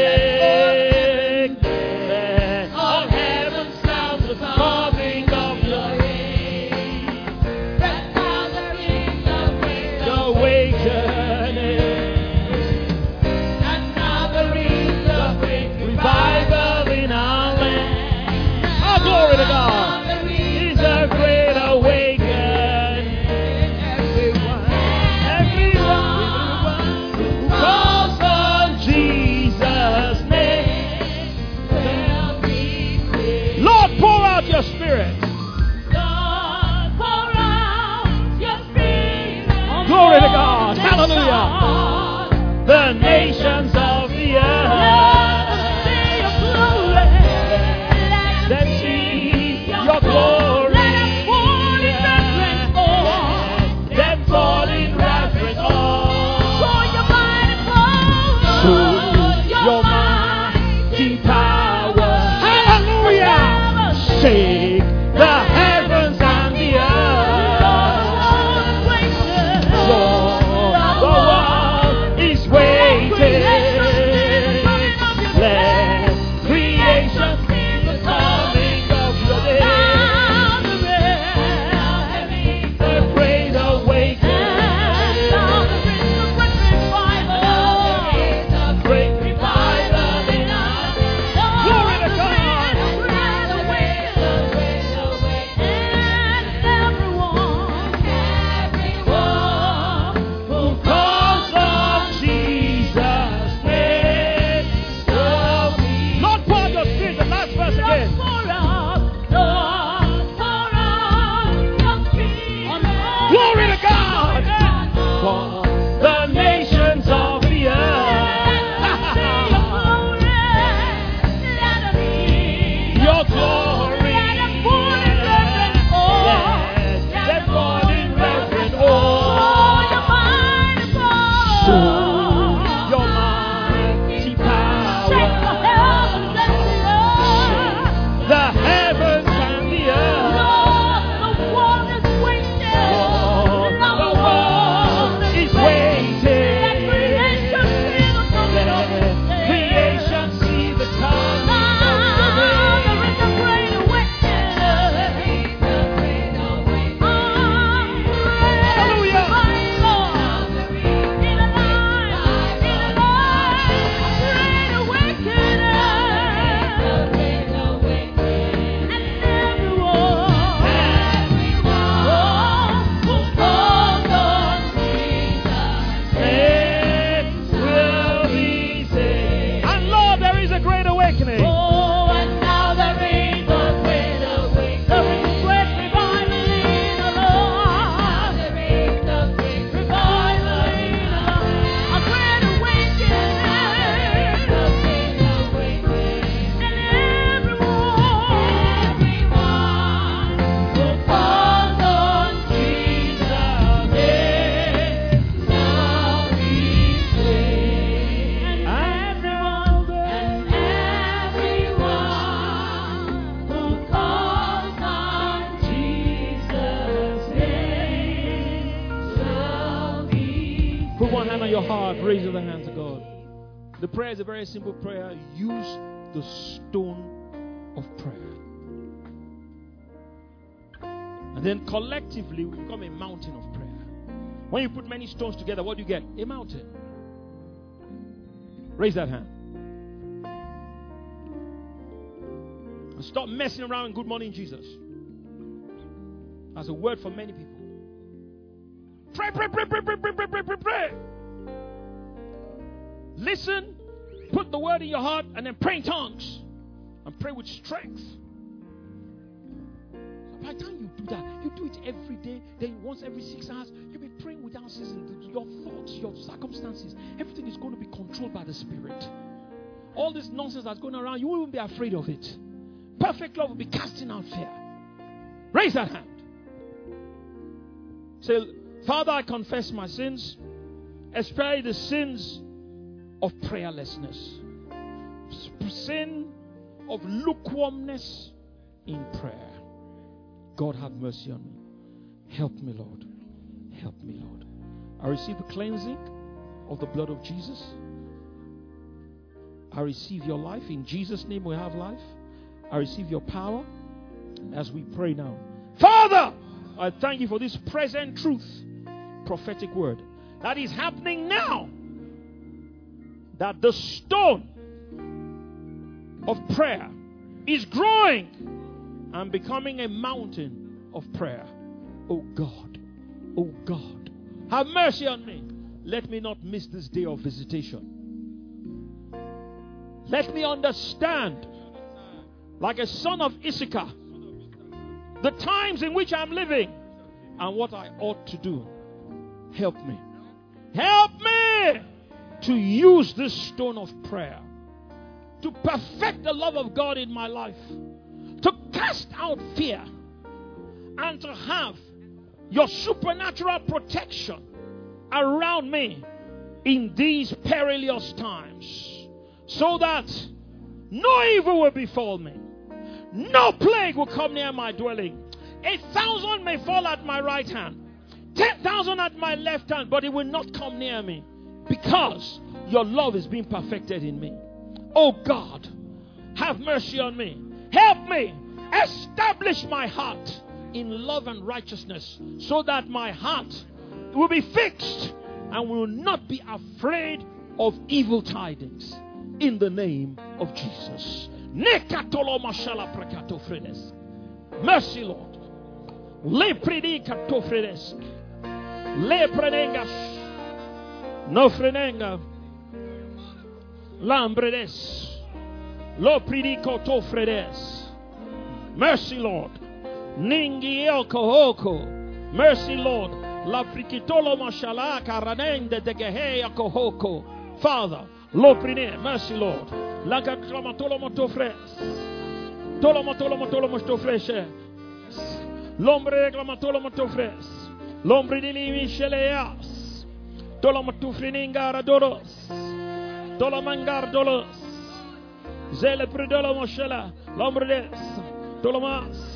Speaker 1: Glory to God. Hallelujah. The nations of the earth. Let's see your glory. Let fall in reverence. Show your mighty power. Hallelujah. Shake the heavens and the earth. Lord, the world is waiting. Raise your hand to God. The prayer is a very simple prayer. Use the stone of prayer. And then collectively we become a mountain of prayer. When you put many stones together, what do you get? A mountain. Raise that hand. And stop messing around in Good Morning Jesus. That's a word for many people. Pray, pray, pray, pray, pray, pray, pray, pray, pray, pray. Listen, put the word in your heart, and then pray in tongues. And pray with strength. So by the time you do that, you do it every day. Then once every 6 hours, you'll be praying without ceasing. Your thoughts, your circumstances, everything is going to be controlled by the Spirit. All this nonsense that's going around, you won't be afraid of it. Perfect love will be casting out fear. Raise that hand. Say, Father, I confess my sins, especially the sins of prayerlessness, sin of lukewarmness in prayer. God, have mercy on me. Help me, Lord. Help me, Lord. I receive the cleansing of the blood of Jesus. I receive your life. In Jesus' name we have life. I receive your power. As we pray now, Father, I thank you for this present truth, prophetic word that is happening now. That the stone of prayer is growing and becoming a mountain of prayer. Oh God, have mercy on me. Let me not miss this day of visitation. Let me understand, like a son of Issachar, the times in which I'm living and what I ought to do. Help me. Help me to use this stone of prayer to perfect the love of God in my life, to cast out fear, and to have your supernatural protection around me in these perilous times, so that no evil will befall me, no plague will come near my dwelling. 1,000 may fall at my right hand, 10,000 at my left hand, but it will not come near me, because your love is being perfected in me. Oh God, have mercy on me. Help me establish my heart in love and righteousness, so that my heart will be fixed and will not be afraid of evil tidings. In the name of Jesus. Mercy, Lord. Le predica to fredes. Le prenengas. No frenenga. Lambredes. Lo predico to fredes. Mercy, Lord. Ningi elko. Mercy, Lord. La frikitolo mashala karanende de geheya kohoko. Father, lo prine, mercy, Lord. La gaklamatolo motofres. Tolo motofreshe. L'ombre reclamatolo motofres. L'ombre di limisheleas. Tolo motufriningar doros. Tolo mangar dolos. Zele pridolo moshela. L'ombre des. Tolomas.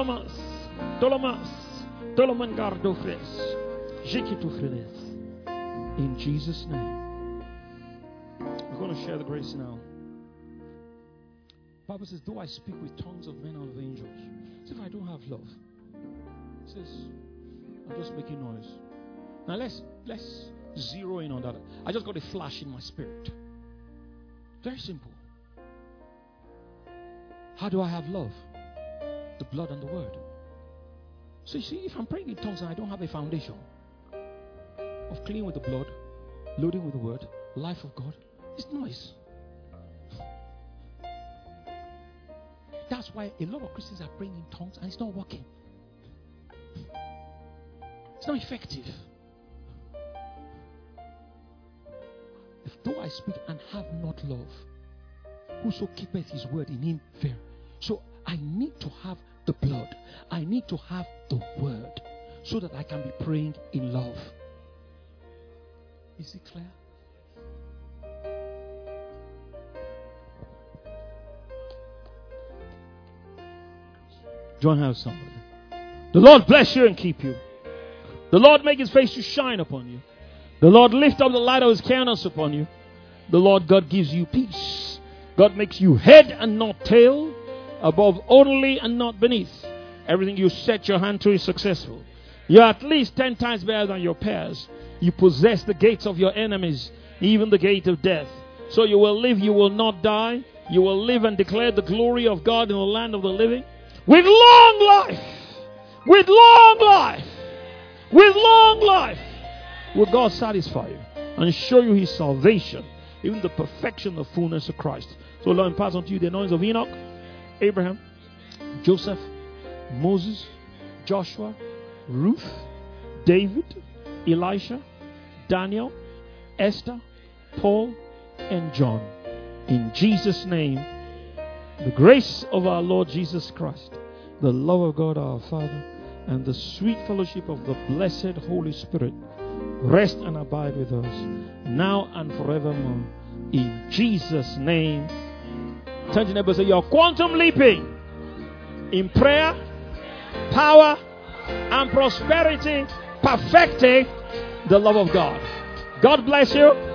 Speaker 1: Tolomangar dofres. Jikitufrenes. In Jesus' name. We're going to share the grace now. The Bible says, though I speak with tongues of men and of angels, as if I don't have love. It says, I'm just making noise. Now let's zero in on that. I just got a flash in my spirit. Very simple. How do I have love? The blood and the word. So you see, if I'm praying in tongues and I don't have a foundation of clean with the blood, loading with the word, life of God, it's noise. That's why a lot of Christians are praying in tongues and it's not working. It's not effective. If though I speak and have not love, whoso keepeth his word in him fair. So I need to have the blood. I need to have the word so that I can be praying in love. Is it clear? Join hands, somebody. The Lord bless you and keep you. The Lord make his face to shine upon you. The Lord lift up the light of his countenance upon you. The Lord God gives you peace. God makes you head and not tail, above only and not beneath. Everything you set your hand to is successful. You're at least 10 times better than your peers. You possess the gates of your enemies, even the gate of death. So you will live, you will not die. You will live and declare the glory of God in the land of the living. With long life. With long life. With long life. Will God satisfy you and show you his salvation, even the perfection, the fullness of Christ. So Lord, pass on to you the anointings of Enoch, Abraham, Joseph, Moses, Joshua, Ruth, David, Elisha, Daniel, Esther, Paul, and John. In Jesus' name, the grace of our Lord Jesus Christ, the love of God our Father, and the sweet fellowship of the blessed Holy Spirit rest and abide with us now and forevermore. In Jesus' name. Turn to your neighbor and say, you're quantum leaping in prayer, power, and prosperity, perfecting the love of God. God bless you.